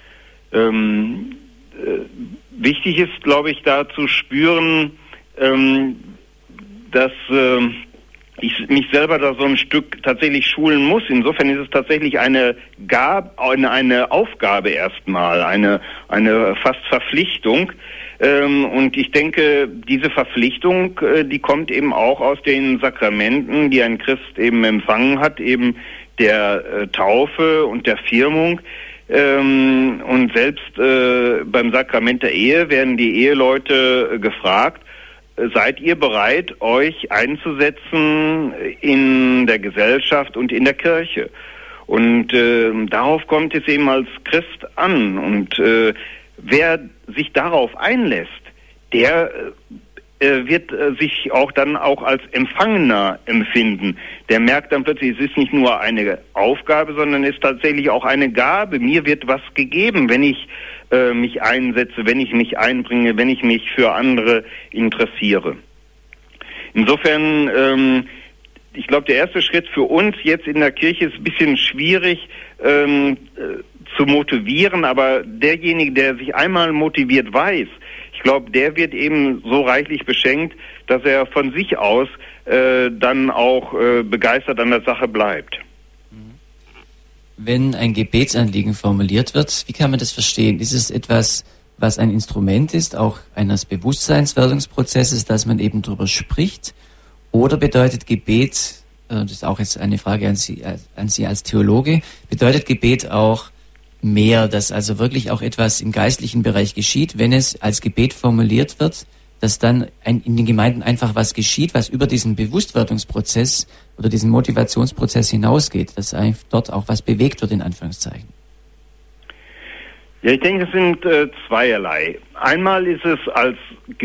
Speaker 2: Ähm, äh, wichtig ist, glaube ich, da zu spüren, ähm, dass äh, ich mich selber da so ein Stück tatsächlich schulen muss. Insofern ist es tatsächlich eine Gab, eine, eine Aufgabe erstmal, eine, eine fast Verpflichtung. Ähm, und ich denke, diese Verpflichtung, äh, die kommt eben auch aus den Sakramenten, die ein Christ eben empfangen hat, eben der äh, Taufe und der Firmung. Ähm, und selbst äh, beim Sakrament der Ehe werden die Eheleute äh, gefragt, seid ihr bereit, euch einzusetzen in der Gesellschaft und in der Kirche? Und äh, darauf kommt es eben als Christ an. Und äh, wer sich darauf einlässt, der äh, wird äh, sich auch dann auch als Empfangener empfinden. Der merkt dann plötzlich, es ist nicht nur eine Aufgabe, sondern es ist tatsächlich auch eine Gabe. Mir wird was gegeben, wenn ich äh, mich einsetze, wenn ich mich einbringe, wenn ich mich für andere interessiere. Insofern, ähm, ich glaube, der erste Schritt für uns jetzt in der Kirche ist ein bisschen schwierig ähm, äh, zu motivieren, aber derjenige, der sich einmal motiviert weiß, ich glaube, der wird eben so reichlich beschenkt, dass er von sich aus äh, dann auch äh, begeistert an der Sache bleibt.
Speaker 1: Wenn ein Gebetsanliegen formuliert wird, wie kann man das verstehen? Ist es etwas, was ein Instrument ist, auch eines Bewusstseinswerdungsprozesses, dass man eben darüber spricht? Oder bedeutet Gebet, äh, das ist auch jetzt eine Frage an Sie, an Sie als Theologe, bedeutet Gebet auch mehr, dass also wirklich auch etwas im geistlichen Bereich geschieht, wenn es als Gebet formuliert wird, dass dann ein, in den Gemeinden einfach was geschieht, was über diesen Bewusstwerdungsprozess oder diesen Motivationsprozess hinausgeht, dass einfach dort auch was bewegt wird, in Anführungszeichen.
Speaker 2: Ja, ich denke, es sind äh, zweierlei. Einmal ist es als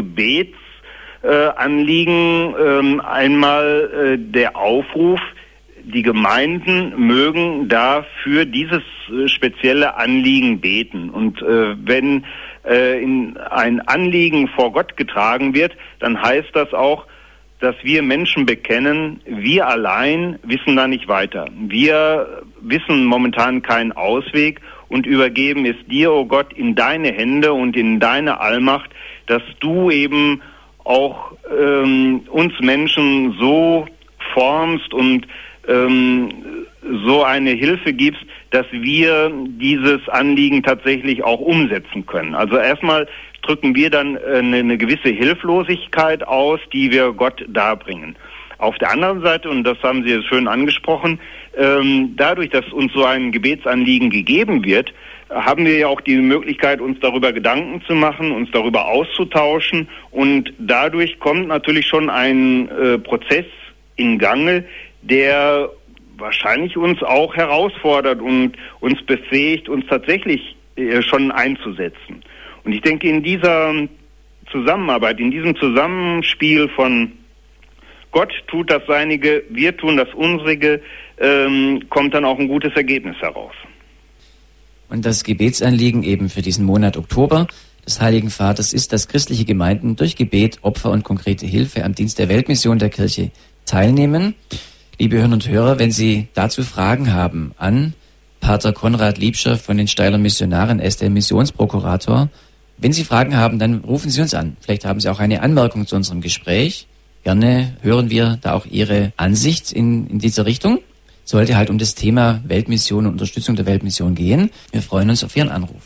Speaker 2: Gebetsanliegen äh, ähm, einmal äh, der Aufruf, die Gemeinden mögen da für dieses äh, spezielle Anliegen beten. Und äh, wenn äh, in ein Anliegen vor Gott getragen wird, dann heißt das auch, dass wir Menschen bekennen, wir allein wissen da nicht weiter. Wir wissen momentan keinen Ausweg und übergeben es dir, oh Gott, in deine Hände und in deine Allmacht, dass du eben auch ähm, uns Menschen so formst und ähm, so eine Hilfe gibst, dass wir dieses Anliegen tatsächlich auch umsetzen können. Also erstmal drücken wir dann eine, eine gewisse Hilflosigkeit aus, die wir Gott darbringen. Auf der anderen Seite, und das haben Sie schön angesprochen, ähm, dadurch, dass uns so ein Gebetsanliegen gegeben wird, haben wir ja auch die Möglichkeit, uns darüber Gedanken zu machen, uns darüber auszutauschen, und dadurch kommt natürlich schon ein äh, Prozess in Gange, der wahrscheinlich uns auch herausfordert und uns befähigt, uns tatsächlich äh, schon einzusetzen. Und ich denke, in dieser Zusammenarbeit, in diesem Zusammenspiel von Gott tut das Seinige, wir tun das Unsrige, ähm, kommt dann auch ein gutes Ergebnis heraus.
Speaker 1: Und das Gebetsanliegen eben für diesen Monat Oktober des Heiligen Vaters ist, dass christliche Gemeinden durch Gebet, Opfer und konkrete Hilfe am Dienst der Weltmission der Kirche teilnehmen. Liebe Hörerinnen und Hörer, wenn Sie dazu Fragen haben an Pater Konrad Liebscher von den Steyler Missionaren, er ist der Missionsprokurator. Wenn Sie Fragen haben, dann rufen Sie uns an. Vielleicht haben Sie auch eine Anmerkung zu unserem Gespräch. Gerne hören wir da auch Ihre Ansicht in, in dieser Richtung. Sollte halt um das Thema Weltmission und Unterstützung der Weltmission gehen. Wir freuen uns auf Ihren Anruf.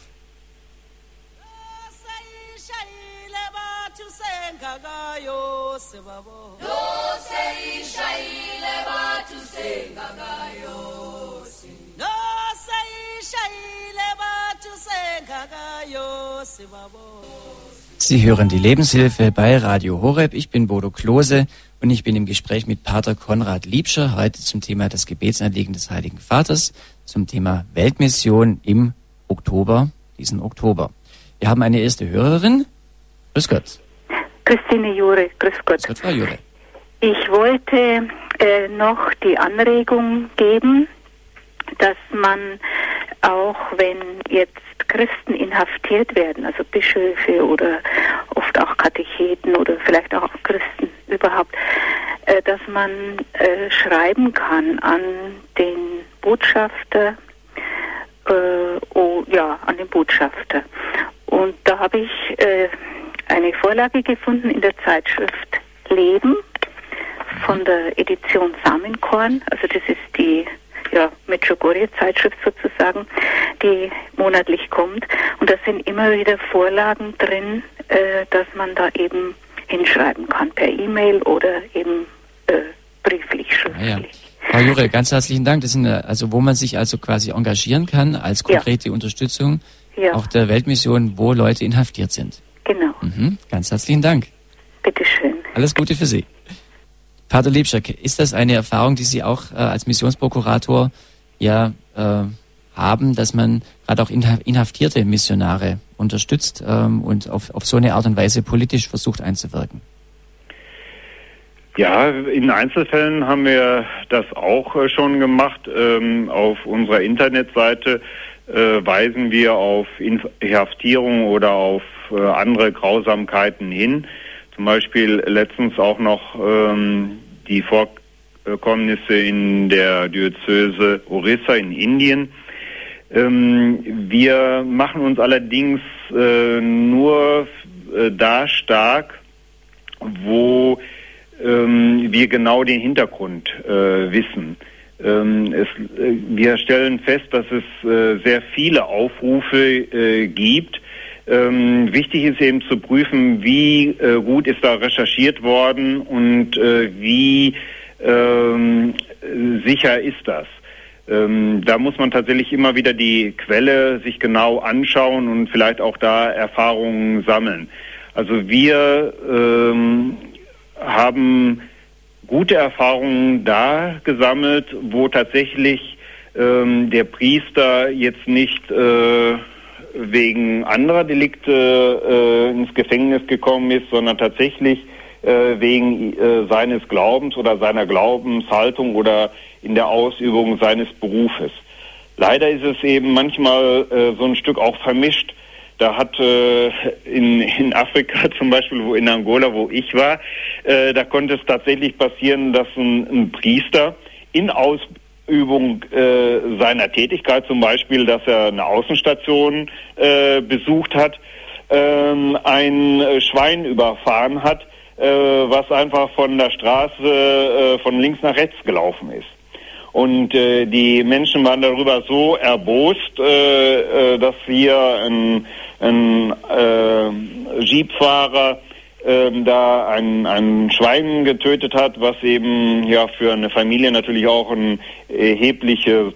Speaker 1: Sie hören die Lebenshilfe bei Radio Horeb. Ich bin Bodo Klose und ich bin im Gespräch mit Pater Konrad Liebscher heute zum Thema das Gebetsanliegen des Heiligen Vaters, zum Thema Weltmission im Oktober, diesen Oktober. Wir haben eine erste Hörerin. Grüß Gott.
Speaker 3: Christine Jure, grüß Gott.
Speaker 1: Grüß Gott, Frau Jure.
Speaker 3: Ich wollte äh, noch die Anregung geben, dass man auch, wenn jetzt Christen inhaftiert werden, also Bischöfe oder oft auch Katecheten oder vielleicht auch Christen überhaupt, äh, dass man äh, schreiben kann an den Botschafter, äh, oh, ja, an den Botschafter. Und da habe ich äh, eine Vorlage gefunden in der Zeitschrift Leben von der Edition Samenkorn, also das ist die ja, Medjugorje-Zeitschrift sozusagen, die monatlich kommt. Und da sind immer wieder Vorlagen drin, äh, dass man da eben hinschreiben kann, per E-Mail oder eben äh, brieflich, schriftlich.
Speaker 1: Ja, ja. Frau Jure, ganz herzlichen Dank. Das sind also, wo man sich also quasi engagieren kann als konkrete ja. Unterstützung ja. auch der Weltmission, wo Leute inhaftiert sind.
Speaker 3: Genau.
Speaker 1: Mhm. Ganz herzlichen Dank.
Speaker 3: Bitteschön.
Speaker 1: Alles Gute für Sie. Pater Liebscher, ist das eine Erfahrung, die Sie auch äh, als Missionsprokurator ja äh, haben, dass man gerade auch inhaftierte Missionare unterstützt ähm, und auf, auf so eine Art und Weise politisch versucht einzuwirken?
Speaker 2: Ja, in Einzelfällen haben wir das auch äh, schon gemacht. Ähm, auf unserer Internetseite äh, weisen wir auf Inhaftierung oder auf äh, andere Grausamkeiten hin. Zum Beispiel letztens auch noch ähm, die Vorkommnisse in der Diözese Orissa in Indien. Ähm, wir machen uns allerdings äh, nur äh, da stark, wo ähm, wir genau den Hintergrund äh, wissen. Ähm, es, äh, wir stellen fest, dass es äh, sehr viele Aufrufe äh, gibt. Ähm, wichtig ist eben zu prüfen, wie äh, gut ist da recherchiert worden und äh, wie ähm, sicher ist das. Ähm, da muss man tatsächlich immer wieder die Quelle sich genau anschauen und vielleicht auch da Erfahrungen sammeln. Also wir ähm, haben gute Erfahrungen da gesammelt, wo tatsächlich ähm, der Priester jetzt nicht äh, wegen anderer Delikte äh, ins Gefängnis gekommen ist, sondern tatsächlich äh, wegen äh, seines Glaubens oder seiner Glaubenshaltung oder in der Ausübung seines Berufes. Leider ist es eben manchmal äh, so ein Stück auch vermischt. Da hat äh, in, in Afrika zum Beispiel, wo in Angola, wo ich war, äh, da konnte es tatsächlich passieren, dass ein, ein Priester in Ausübung Übung äh, seiner Tätigkeit, zum Beispiel, dass er eine Außenstation äh, besucht hat, ähm, ein Schwein überfahren hat, äh, was einfach von der Straße äh, von links nach rechts gelaufen ist. Und äh, die Menschen waren darüber so erbost, äh, äh, dass hier ein, ein äh, Jeepfahrer Ähm, da ein, ein Schwein getötet hat, was eben ja für eine Familie natürlich auch eine erhebliche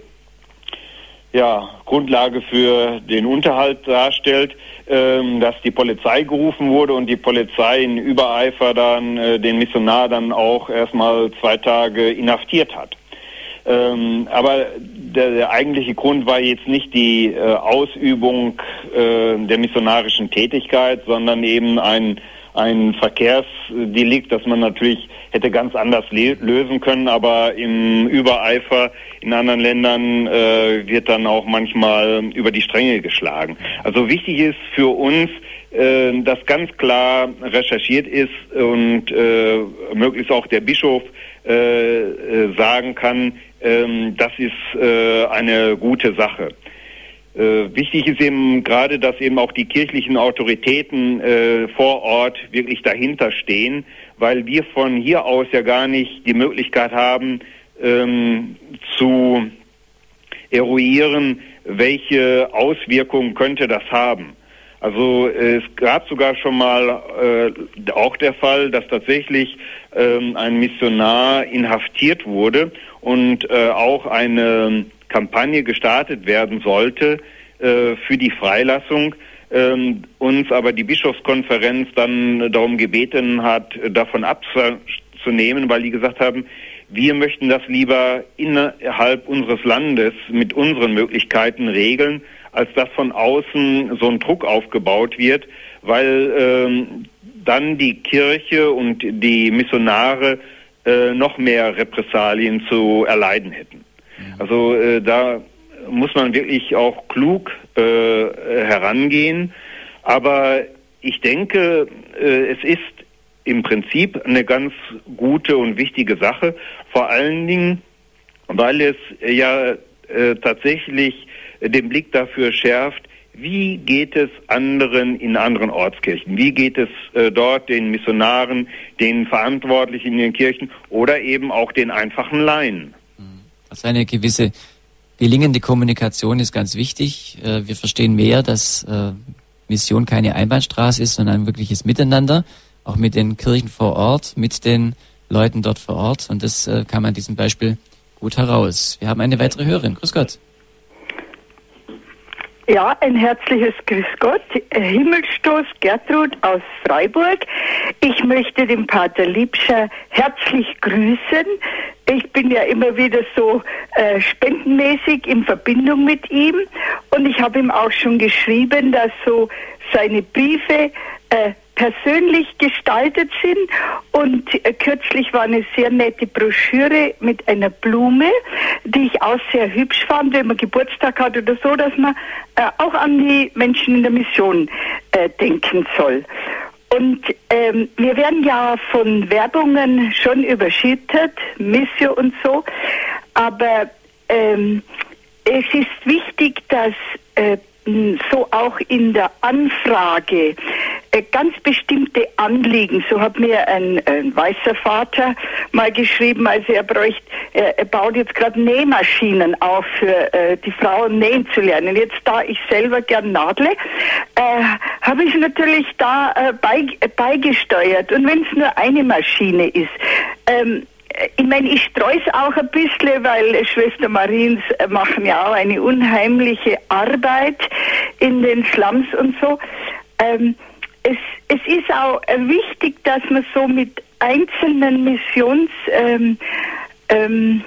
Speaker 2: ja, Grundlage für den Unterhalt darstellt, ähm, dass die Polizei gerufen wurde und die Polizei in Übereifer dann äh, den Missionar dann auch erstmal zwei Tage inhaftiert hat. Ähm, aber der, der eigentliche Grund war jetzt nicht die äh, Ausübung äh, der missionarischen Tätigkeit, sondern eben ein, ein Verkehrsdelikt, das man natürlich hätte ganz anders le- lösen können, aber im Übereifer in anderen Ländern äh, wird dann auch manchmal über die Stränge geschlagen. Also wichtig ist für uns, äh, dass ganz klar recherchiert ist und äh, möglichst auch der Bischof äh, äh, sagen kann, äh, das ist äh, eine gute Sache. Äh, wichtig ist eben gerade, dass eben auch die kirchlichen Autoritäten äh, vor Ort wirklich dahinter stehen, weil wir von hier aus ja gar nicht die Möglichkeit haben, ähm, zu eruieren, welche Auswirkungen könnte das haben. Also äh, es gab sogar schon mal äh, auch der Fall, dass tatsächlich ähm, ein Missionar inhaftiert wurde und äh, auch eine Kampagne gestartet werden sollte äh, für die Freilassung, ähm, uns aber die Bischofskonferenz dann darum gebeten hat, davon abzunehmen, weil die gesagt haben, wir möchten das lieber innerhalb unseres Landes mit unseren Möglichkeiten regeln, als dass von außen so ein Druck aufgebaut wird, weil ähm, dann die Kirche und die Missionare äh, noch mehr Repressalien zu erleiden hätten. Also äh, da muss man wirklich auch klug äh, herangehen. Aber ich denke, äh, es ist im Prinzip eine ganz gute und wichtige Sache. Vor allen Dingen, weil es ja äh, tatsächlich den Blick dafür schärft, wie geht es anderen in anderen Ortskirchen? Wie geht es äh, dort den Missionaren, den Verantwortlichen in den Kirchen oder eben auch den einfachen Laien?
Speaker 1: Also eine gewisse gelingende Kommunikation ist ganz wichtig. Wir verstehen mehr, dass Mission keine Einbahnstraße ist, sondern ein wirkliches Miteinander, auch mit den Kirchen vor Ort, mit den Leuten dort vor Ort. Und das kam an diesem Beispiel gut heraus. Wir haben eine weitere Hörerin. Grüß Gott.
Speaker 4: Ja, ein herzliches Grüß Gott. Himmelstoß Gertrud aus Freiburg. Ich möchte den Pater Liebscher herzlich grüßen. Ich bin ja immer wieder so äh, spendenmäßig in Verbindung mit ihm und ich habe ihm auch schon geschrieben, dass so seine Briefe äh, persönlich gestaltet sind und äh, kürzlich war eine sehr nette Broschüre mit einer Blume, die ich auch sehr hübsch fand, wenn man Geburtstag hat oder so, dass man äh, auch an die Menschen in der Mission äh, denken soll. Und ähm, wir werden ja von Werbungen schon überschüttet, Missio und so, aber ähm, es ist wichtig, dass äh, so auch in der Anfrage äh, ganz bestimmte Anliegen, so hat mir ein, ein weißer Vater mal geschrieben, also er bräuchte, er, er baut jetzt gerade Nähmaschinen auf für äh, die Frauen nähen zu lernen. Jetzt da ich selber gern nadle, äh, habe ich natürlich da äh, bei, äh, beigesteuert und wenn es nur eine Maschine ist, ähm, ich meine, ich streue es auch ein bisschen, weil Schwester Mariens machen ja auch eine unheimliche Arbeit in den Slums und so. Ähm, es, es ist auch wichtig, dass man so mit einzelnen Missions ähm, ähm,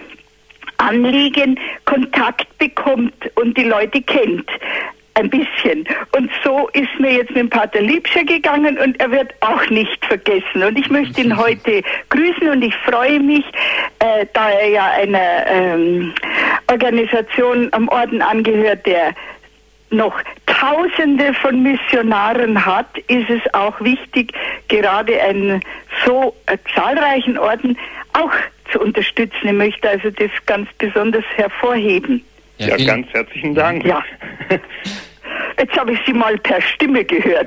Speaker 4: Anliegen Kontakt bekommt und die Leute kennt. Ein bisschen. Und so ist mir jetzt mit dem Pater Liebscher gegangen und er wird auch nicht vergessen. Und ich möchte ihn heute grüßen und ich freue mich, äh, da er ja einer ähm, Organisation am Orden angehört, der noch Tausende von Missionaren hat, ist es auch wichtig, gerade einen so äh, zahlreichen Orden auch zu unterstützen. Ich möchte also das ganz besonders hervorheben.
Speaker 2: Ja, ja, ganz herzlichen Dank.
Speaker 4: Ja. Jetzt habe ich Sie mal per Stimme gehört.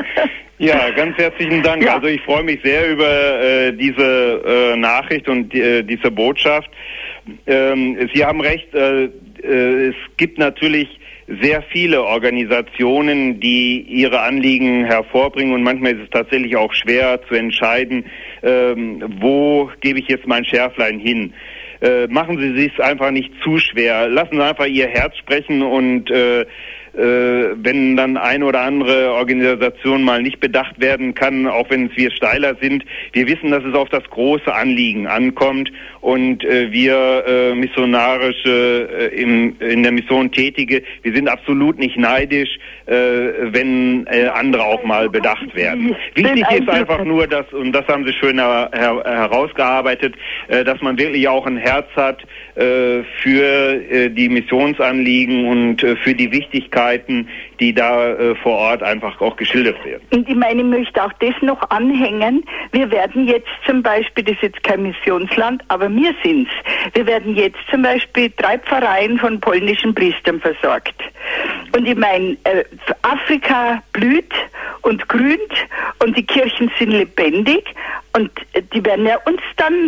Speaker 2: Ja, ganz herzlichen Dank. Ja. Also ich freue mich sehr über äh, diese äh, Nachricht und äh, diese Botschaft. Ähm, Sie haben recht, äh, äh, es gibt natürlich sehr viele Organisationen, die ihre Anliegen hervorbringen und manchmal ist es tatsächlich auch schwer zu entscheiden, ähm, wo gebe ich jetzt mein Schärflein hin. Äh, machen Sie es einfach nicht zu schwer. Lassen Sie einfach Ihr Herz sprechen und äh, äh, wenn dann eine oder andere Organisation mal nicht bedacht werden kann, auch wenn es wir Steiler sind, wir wissen, dass es auf das große Anliegen ankommt und äh, wir äh, missionarische, äh, im, in der Mission Tätige, wir sind absolut nicht neidisch, äh, wenn äh, andere auch mal bedacht werden. Wichtig ist einfach nur, dass, und das haben Sie schön her, her, herausgearbeitet, äh, dass man wirklich auch ein Herz hat äh, für äh, die Missionsanliegen und äh, für die Wichtigkeiten, die da äh, vor Ort einfach auch geschildert werden.
Speaker 4: Und ich meine, ich möchte auch das noch anhängen. Wir werden jetzt zum Beispiel, das ist jetzt kein Missionsland, aber wir sind's. Wir werden jetzt zum Beispiel drei Pfarreien von polnischen Priestern versorgt. Und ich meine, äh, Afrika blüht und grünt und die Kirchen sind lebendig und äh, die werden ja uns dann,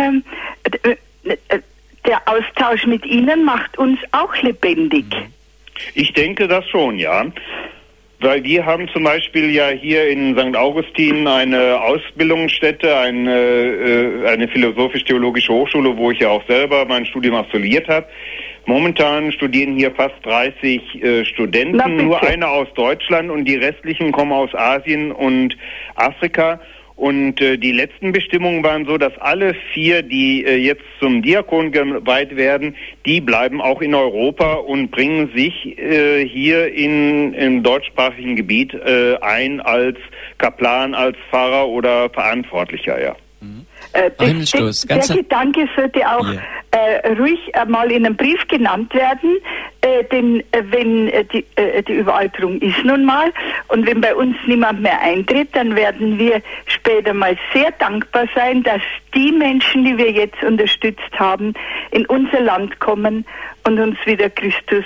Speaker 4: äh, äh, der Austausch mit ihnen macht uns auch lebendig.
Speaker 2: Ich denke das schon, ja. Weil wir haben zum Beispiel ja hier in Sankt Augustin eine Ausbildungsstätte, eine, äh, eine philosophisch-theologische Hochschule, wo ich ja auch selber mein Studium absolviert habe. Momentan studieren hier fast dreißig äh, Studenten, nur eine aus Deutschland und die restlichen kommen aus Asien und Afrika. Und äh, die letzten Bestimmungen waren so, dass alle vier, die äh, jetzt zum Diakon geweiht werden, die bleiben auch in Europa und bringen sich äh, hier in im deutschsprachigen Gebiet äh, ein als Kaplan, als Pfarrer oder Verantwortlicher, ja.
Speaker 4: Mhm. Äh, das, das, der Gedanke sollte auch yeah. äh, ruhig einmal in einem Brief genannt werden, äh, denn äh, wenn äh, die, äh, die Überalterung ist nun mal und wenn bei uns niemand mehr eintritt, dann werden wir später mal sehr dankbar sein, dass die Menschen, die wir jetzt unterstützt haben, in unser Land kommen und uns wieder Christus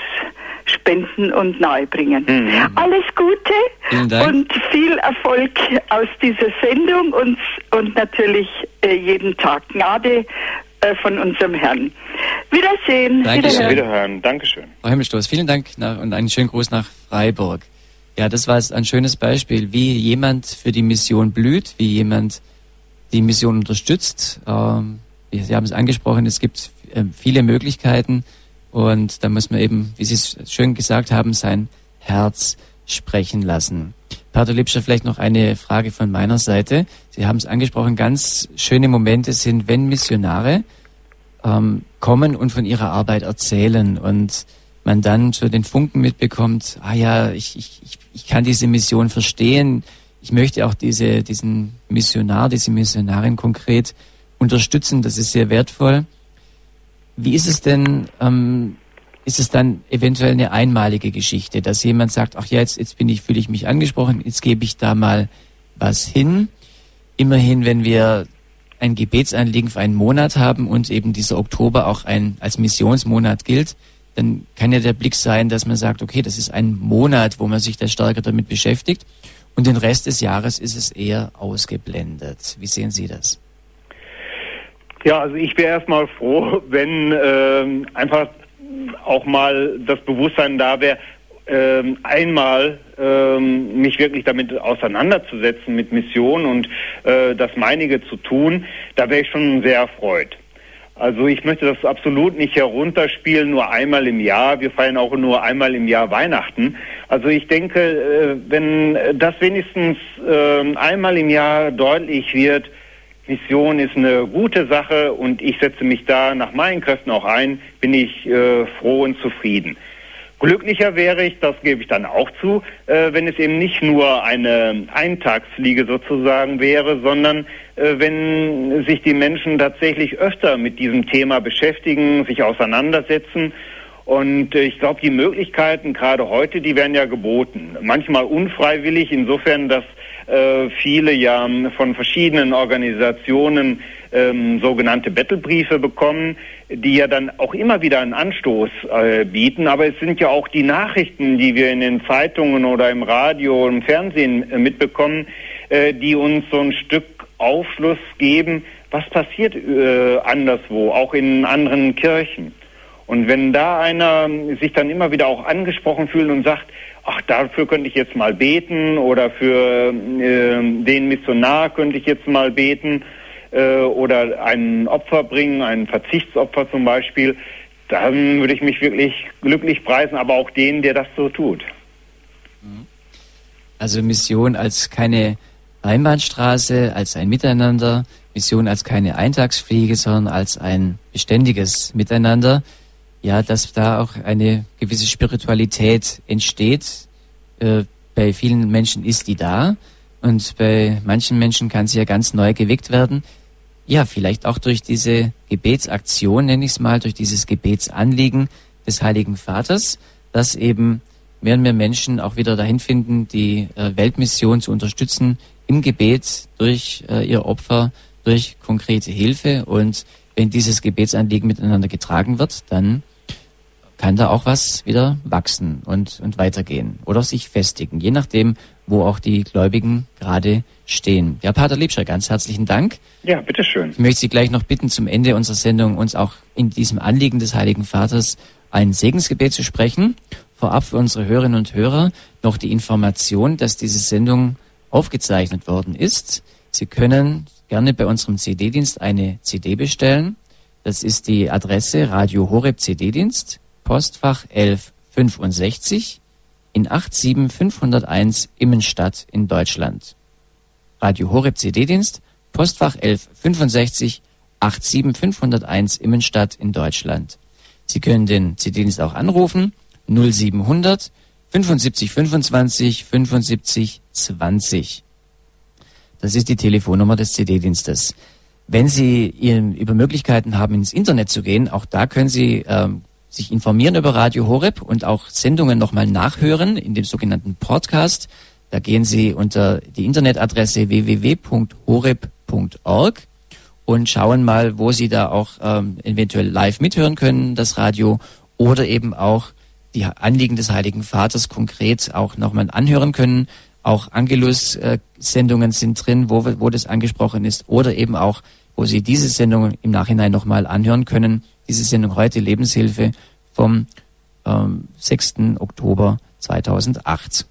Speaker 4: spenden und nahebringen. Mhm. Alles Gute und viel Erfolg aus dieser Sendung und, und natürlich äh, jeden Tag Gnade äh, von unserem Herrn. Wiedersehen.
Speaker 1: Dankeschön.
Speaker 2: Wiederhören. Dankeschön.
Speaker 1: Frau Himmelstoß, vielen Dank nach, und einen schönen Gruß nach Freiburg. Ja, das war ein schönes Beispiel, wie jemand für die Mission blüht, wie jemand die Mission unterstützt. Ähm, Sie haben es angesprochen, es gibt äh, viele Möglichkeiten. Und da muss man eben, wie Sie es schön gesagt haben, sein Herz sprechen lassen. Pater Lipscher, vielleicht noch eine Frage von meiner Seite. Sie haben es angesprochen, ganz schöne Momente sind, wenn Missionare ähm, kommen und von ihrer Arbeit erzählen und man dann so den Funken mitbekommt, ah ja, ich, ich, ich kann diese Mission verstehen, ich möchte auch diese, diesen Missionar, diese Missionarin konkret unterstützen, das ist sehr wertvoll. Wie ist es denn, ähm, ist es dann eventuell eine einmalige Geschichte, dass jemand sagt, ach ja, jetzt, jetzt bin ich, fühle ich mich angesprochen, jetzt gebe ich da mal was hin. Immerhin, wenn wir ein Gebetsanliegen für einen Monat haben und eben dieser Oktober auch ein, als Missionsmonat gilt, dann kann ja der Blick sein, dass man sagt, okay, das ist ein Monat, wo man sich da stärker damit beschäftigt und den Rest des Jahres ist es eher ausgeblendet. Wie sehen Sie das?
Speaker 2: Ja, also ich wäre erstmal froh, wenn ähm, einfach auch mal das Bewusstsein da wäre, ähm, einmal ähm, mich wirklich damit auseinanderzusetzen mit Mission und äh, das meinige zu tun, da wäre ich schon sehr erfreut. Also ich möchte das absolut nicht herunterspielen, nur einmal im Jahr. Wir feiern auch nur einmal im Jahr Weihnachten. Also ich denke, äh, wenn das wenigstens äh, einmal im Jahr deutlich wird, Mission ist eine gute Sache und ich setze mich da nach meinen Kräften auch ein, bin ich äh, froh und zufrieden. Glücklicher wäre ich, das gebe ich dann auch zu, äh, wenn es eben nicht nur eine Eintagsfliege sozusagen wäre, sondern äh, wenn sich die Menschen tatsächlich öfter mit diesem Thema beschäftigen, sich auseinandersetzen. Und äh, ich glaube, die Möglichkeiten gerade heute, die werden ja geboten. Manchmal unfreiwillig, insofern, dass äh, viele ja von verschiedenen Organisationen ähm, sogenannte Bettelbriefe bekommen, die ja dann auch immer wieder einen Anstoß äh, bieten. Aber es sind ja auch die Nachrichten, die wir in den Zeitungen oder im Radio, im Fernsehen äh, mitbekommen, äh, die uns so ein Stück Aufschluss geben, was passiert äh, anderswo, auch in anderen Kirchen. Und wenn da einer sich dann immer wieder auch angesprochen fühlt und sagt, ach, dafür könnte ich jetzt mal beten oder für äh, den Missionar könnte ich jetzt mal beten äh, oder ein Opfer bringen, ein Verzichtsopfer zum Beispiel, dann würde ich mich wirklich glücklich preisen, aber auch den, der das so tut.
Speaker 1: Also Mission als keine Einbahnstraße, als ein Miteinander, Mission als keine Eintagsfliege, sondern als ein beständiges Miteinander. Ja, dass da auch eine gewisse Spiritualität entsteht. Äh, bei vielen Menschen ist die da und bei manchen Menschen kann sie ja ganz neu geweckt werden. Ja, vielleicht auch durch diese Gebetsaktion, nenne ich es mal, durch dieses Gebetsanliegen des Heiligen Vaters, dass eben mehr und mehr Menschen auch wieder dahin finden, die äh, Weltmission zu unterstützen im Gebet durch äh, ihr Opfer, durch konkrete Hilfe. Und wenn dieses Gebetsanliegen miteinander getragen wird, dann kann da auch was wieder wachsen und, und weitergehen oder sich festigen, je nachdem, wo auch die Gläubigen gerade stehen. Ja, Pater Liebscher, ganz herzlichen Dank.
Speaker 2: Ja, bitteschön.
Speaker 1: Ich möchte Sie gleich noch bitten, zum Ende unserer Sendung uns auch in diesem Anliegen des Heiligen Vaters ein Segensgebet zu sprechen. Vorab für unsere Hörerinnen und Hörer noch die Information, dass diese Sendung aufgezeichnet worden ist. Sie können gerne bei unserem C D-Dienst eine C D bestellen. Das ist die Adresse Radio Horeb C D-Dienst, Postfach elf fünfundsechzig in acht sieben fünf null eins Immenstadt in Deutschland. Radio Horeb C D-Dienst, Postfach elf fünfundsechzig acht sieben fünf null eins Immenstadt in Deutschland. Sie können den C D-Dienst auch anrufen, null siebenhundert fünfundsiebzig fünfundzwanzig fünfundsiebzig zwanzig. Das ist die Telefonnummer des C D-Dienstes. Wenn Sie über Möglichkeiten haben, ins Internet zu gehen, auch da können Sie ähm, sich informieren über Radio Horeb und auch Sendungen nochmal nachhören in dem sogenannten Podcast. Da gehen Sie unter die Internetadresse w w w punkt horeb punkt org und schauen mal, wo Sie da auch ähm, eventuell live mithören können, das Radio, oder eben auch die Anliegen des Heiligen Vaters konkret auch nochmal anhören können. Auch Angelus-Sendungen äh, sind drin, wo, wo das angesprochen ist, oder eben auch, wo Sie diese Sendung im Nachhinein nochmal anhören können. Diese Sendung heute, Lebenshilfe, vom ähm, sechsten Oktober zweitausendacht.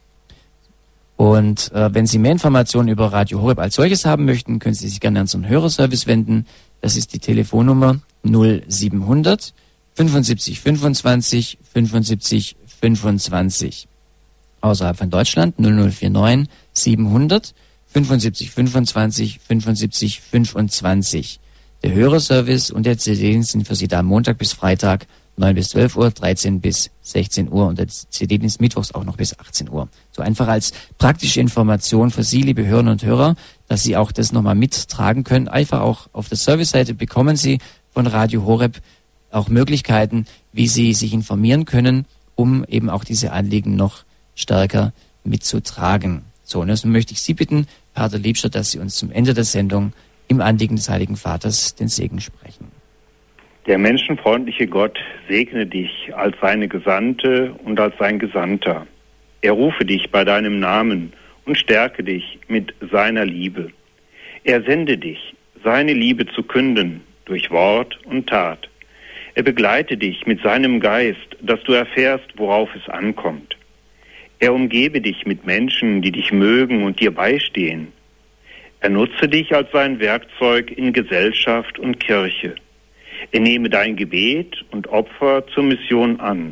Speaker 1: Und äh, wenn Sie mehr Informationen über Radio Horeb als solches haben möchten, können Sie sich gerne an unseren Hörerservice wenden. Das ist die Telefonnummer null siebenhundert fünfundsiebzig fünfundzwanzig fünfundsiebzig fünfundzwanzig. Außerhalb von Deutschland null null vier neun siebenhundert fünfundsiebzig fünfundzwanzig fünfundsiebzig fünfundzwanzig. Der Hörerservice und der C D-Dienst sind für Sie da Montag bis Freitag neun bis zwölf Uhr, dreizehn bis sechzehn Uhr und der C D-Dienst mittwochs auch noch bis achtzehn Uhr. So einfach als praktische Information für Sie, liebe Hörerinnen und Hörer, dass Sie auch das nochmal mittragen können. Einfach auch auf der Serviceseite bekommen Sie von Radio Horeb auch Möglichkeiten, wie Sie sich informieren können, um eben auch diese Anliegen noch stärker mitzutragen. So, und jetzt möchte ich Sie bitten, Pater Liebscher, dass Sie uns zum Ende der Sendung im Anliegen des Heiligen Vaters den Segen sprechen.
Speaker 2: Der menschenfreundliche Gott segne dich als seine Gesandte und als sein Gesandter. Er rufe dich bei deinem Namen und stärke dich mit seiner Liebe. Er sende dich, seine Liebe zu künden durch Wort und Tat. Er begleite dich mit seinem Geist, dass du erfährst, worauf es ankommt. Er umgebe dich mit Menschen, die dich mögen und dir beistehen. Er nutze dich als sein Werkzeug in Gesellschaft und Kirche. Er nehme dein Gebet und Opfer zur Mission an.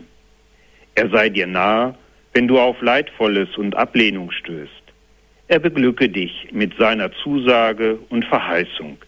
Speaker 2: Er sei dir nah, wenn du auf Leidvolles und Ablehnung stößt. Er beglücke dich mit seiner Zusage und Verheißung.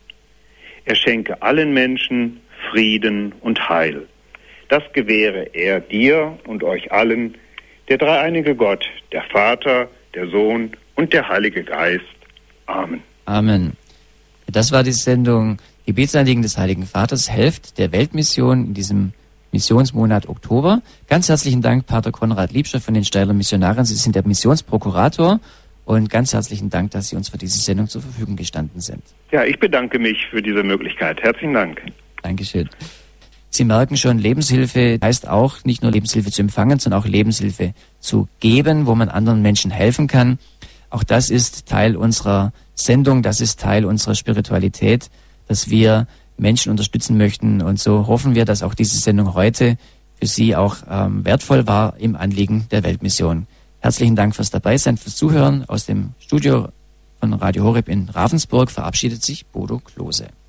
Speaker 2: Er schenke allen Menschen Frieden und Heil. Das gewähre er dir und euch allen, der dreieinige Gott, der Vater, der Sohn und der Heilige Geist. Amen.
Speaker 1: Amen. Das war die Sendung Gebetsanliegen des Heiligen Vaters, Helft der Weltmission in diesem Missionsmonat Oktober. Ganz herzlichen Dank, Pater Konrad Liebscher von den Steyler Missionaren. Sie sind der Missionsprokurator, und ganz herzlichen Dank, dass Sie uns für diese Sendung zur Verfügung gestanden sind.
Speaker 2: Ja, ich bedanke mich für diese Möglichkeit. Herzlichen Dank.
Speaker 1: Dankeschön. Sie merken schon, Lebenshilfe heißt auch, nicht nur Lebenshilfe zu empfangen, sondern auch Lebenshilfe zu geben, wo man anderen Menschen helfen kann. Auch das ist Teil unserer Sendung, das ist Teil unserer Spiritualität, dass wir Menschen unterstützen möchten. Und so hoffen wir, dass auch diese Sendung heute für Sie auch ähm, wertvoll war im Anliegen der Weltmission. Herzlichen Dank fürs Dabeisein, fürs Zuhören. Aus dem Studio von Radio Horeb in Ravensburg verabschiedet sich Bodo Klose.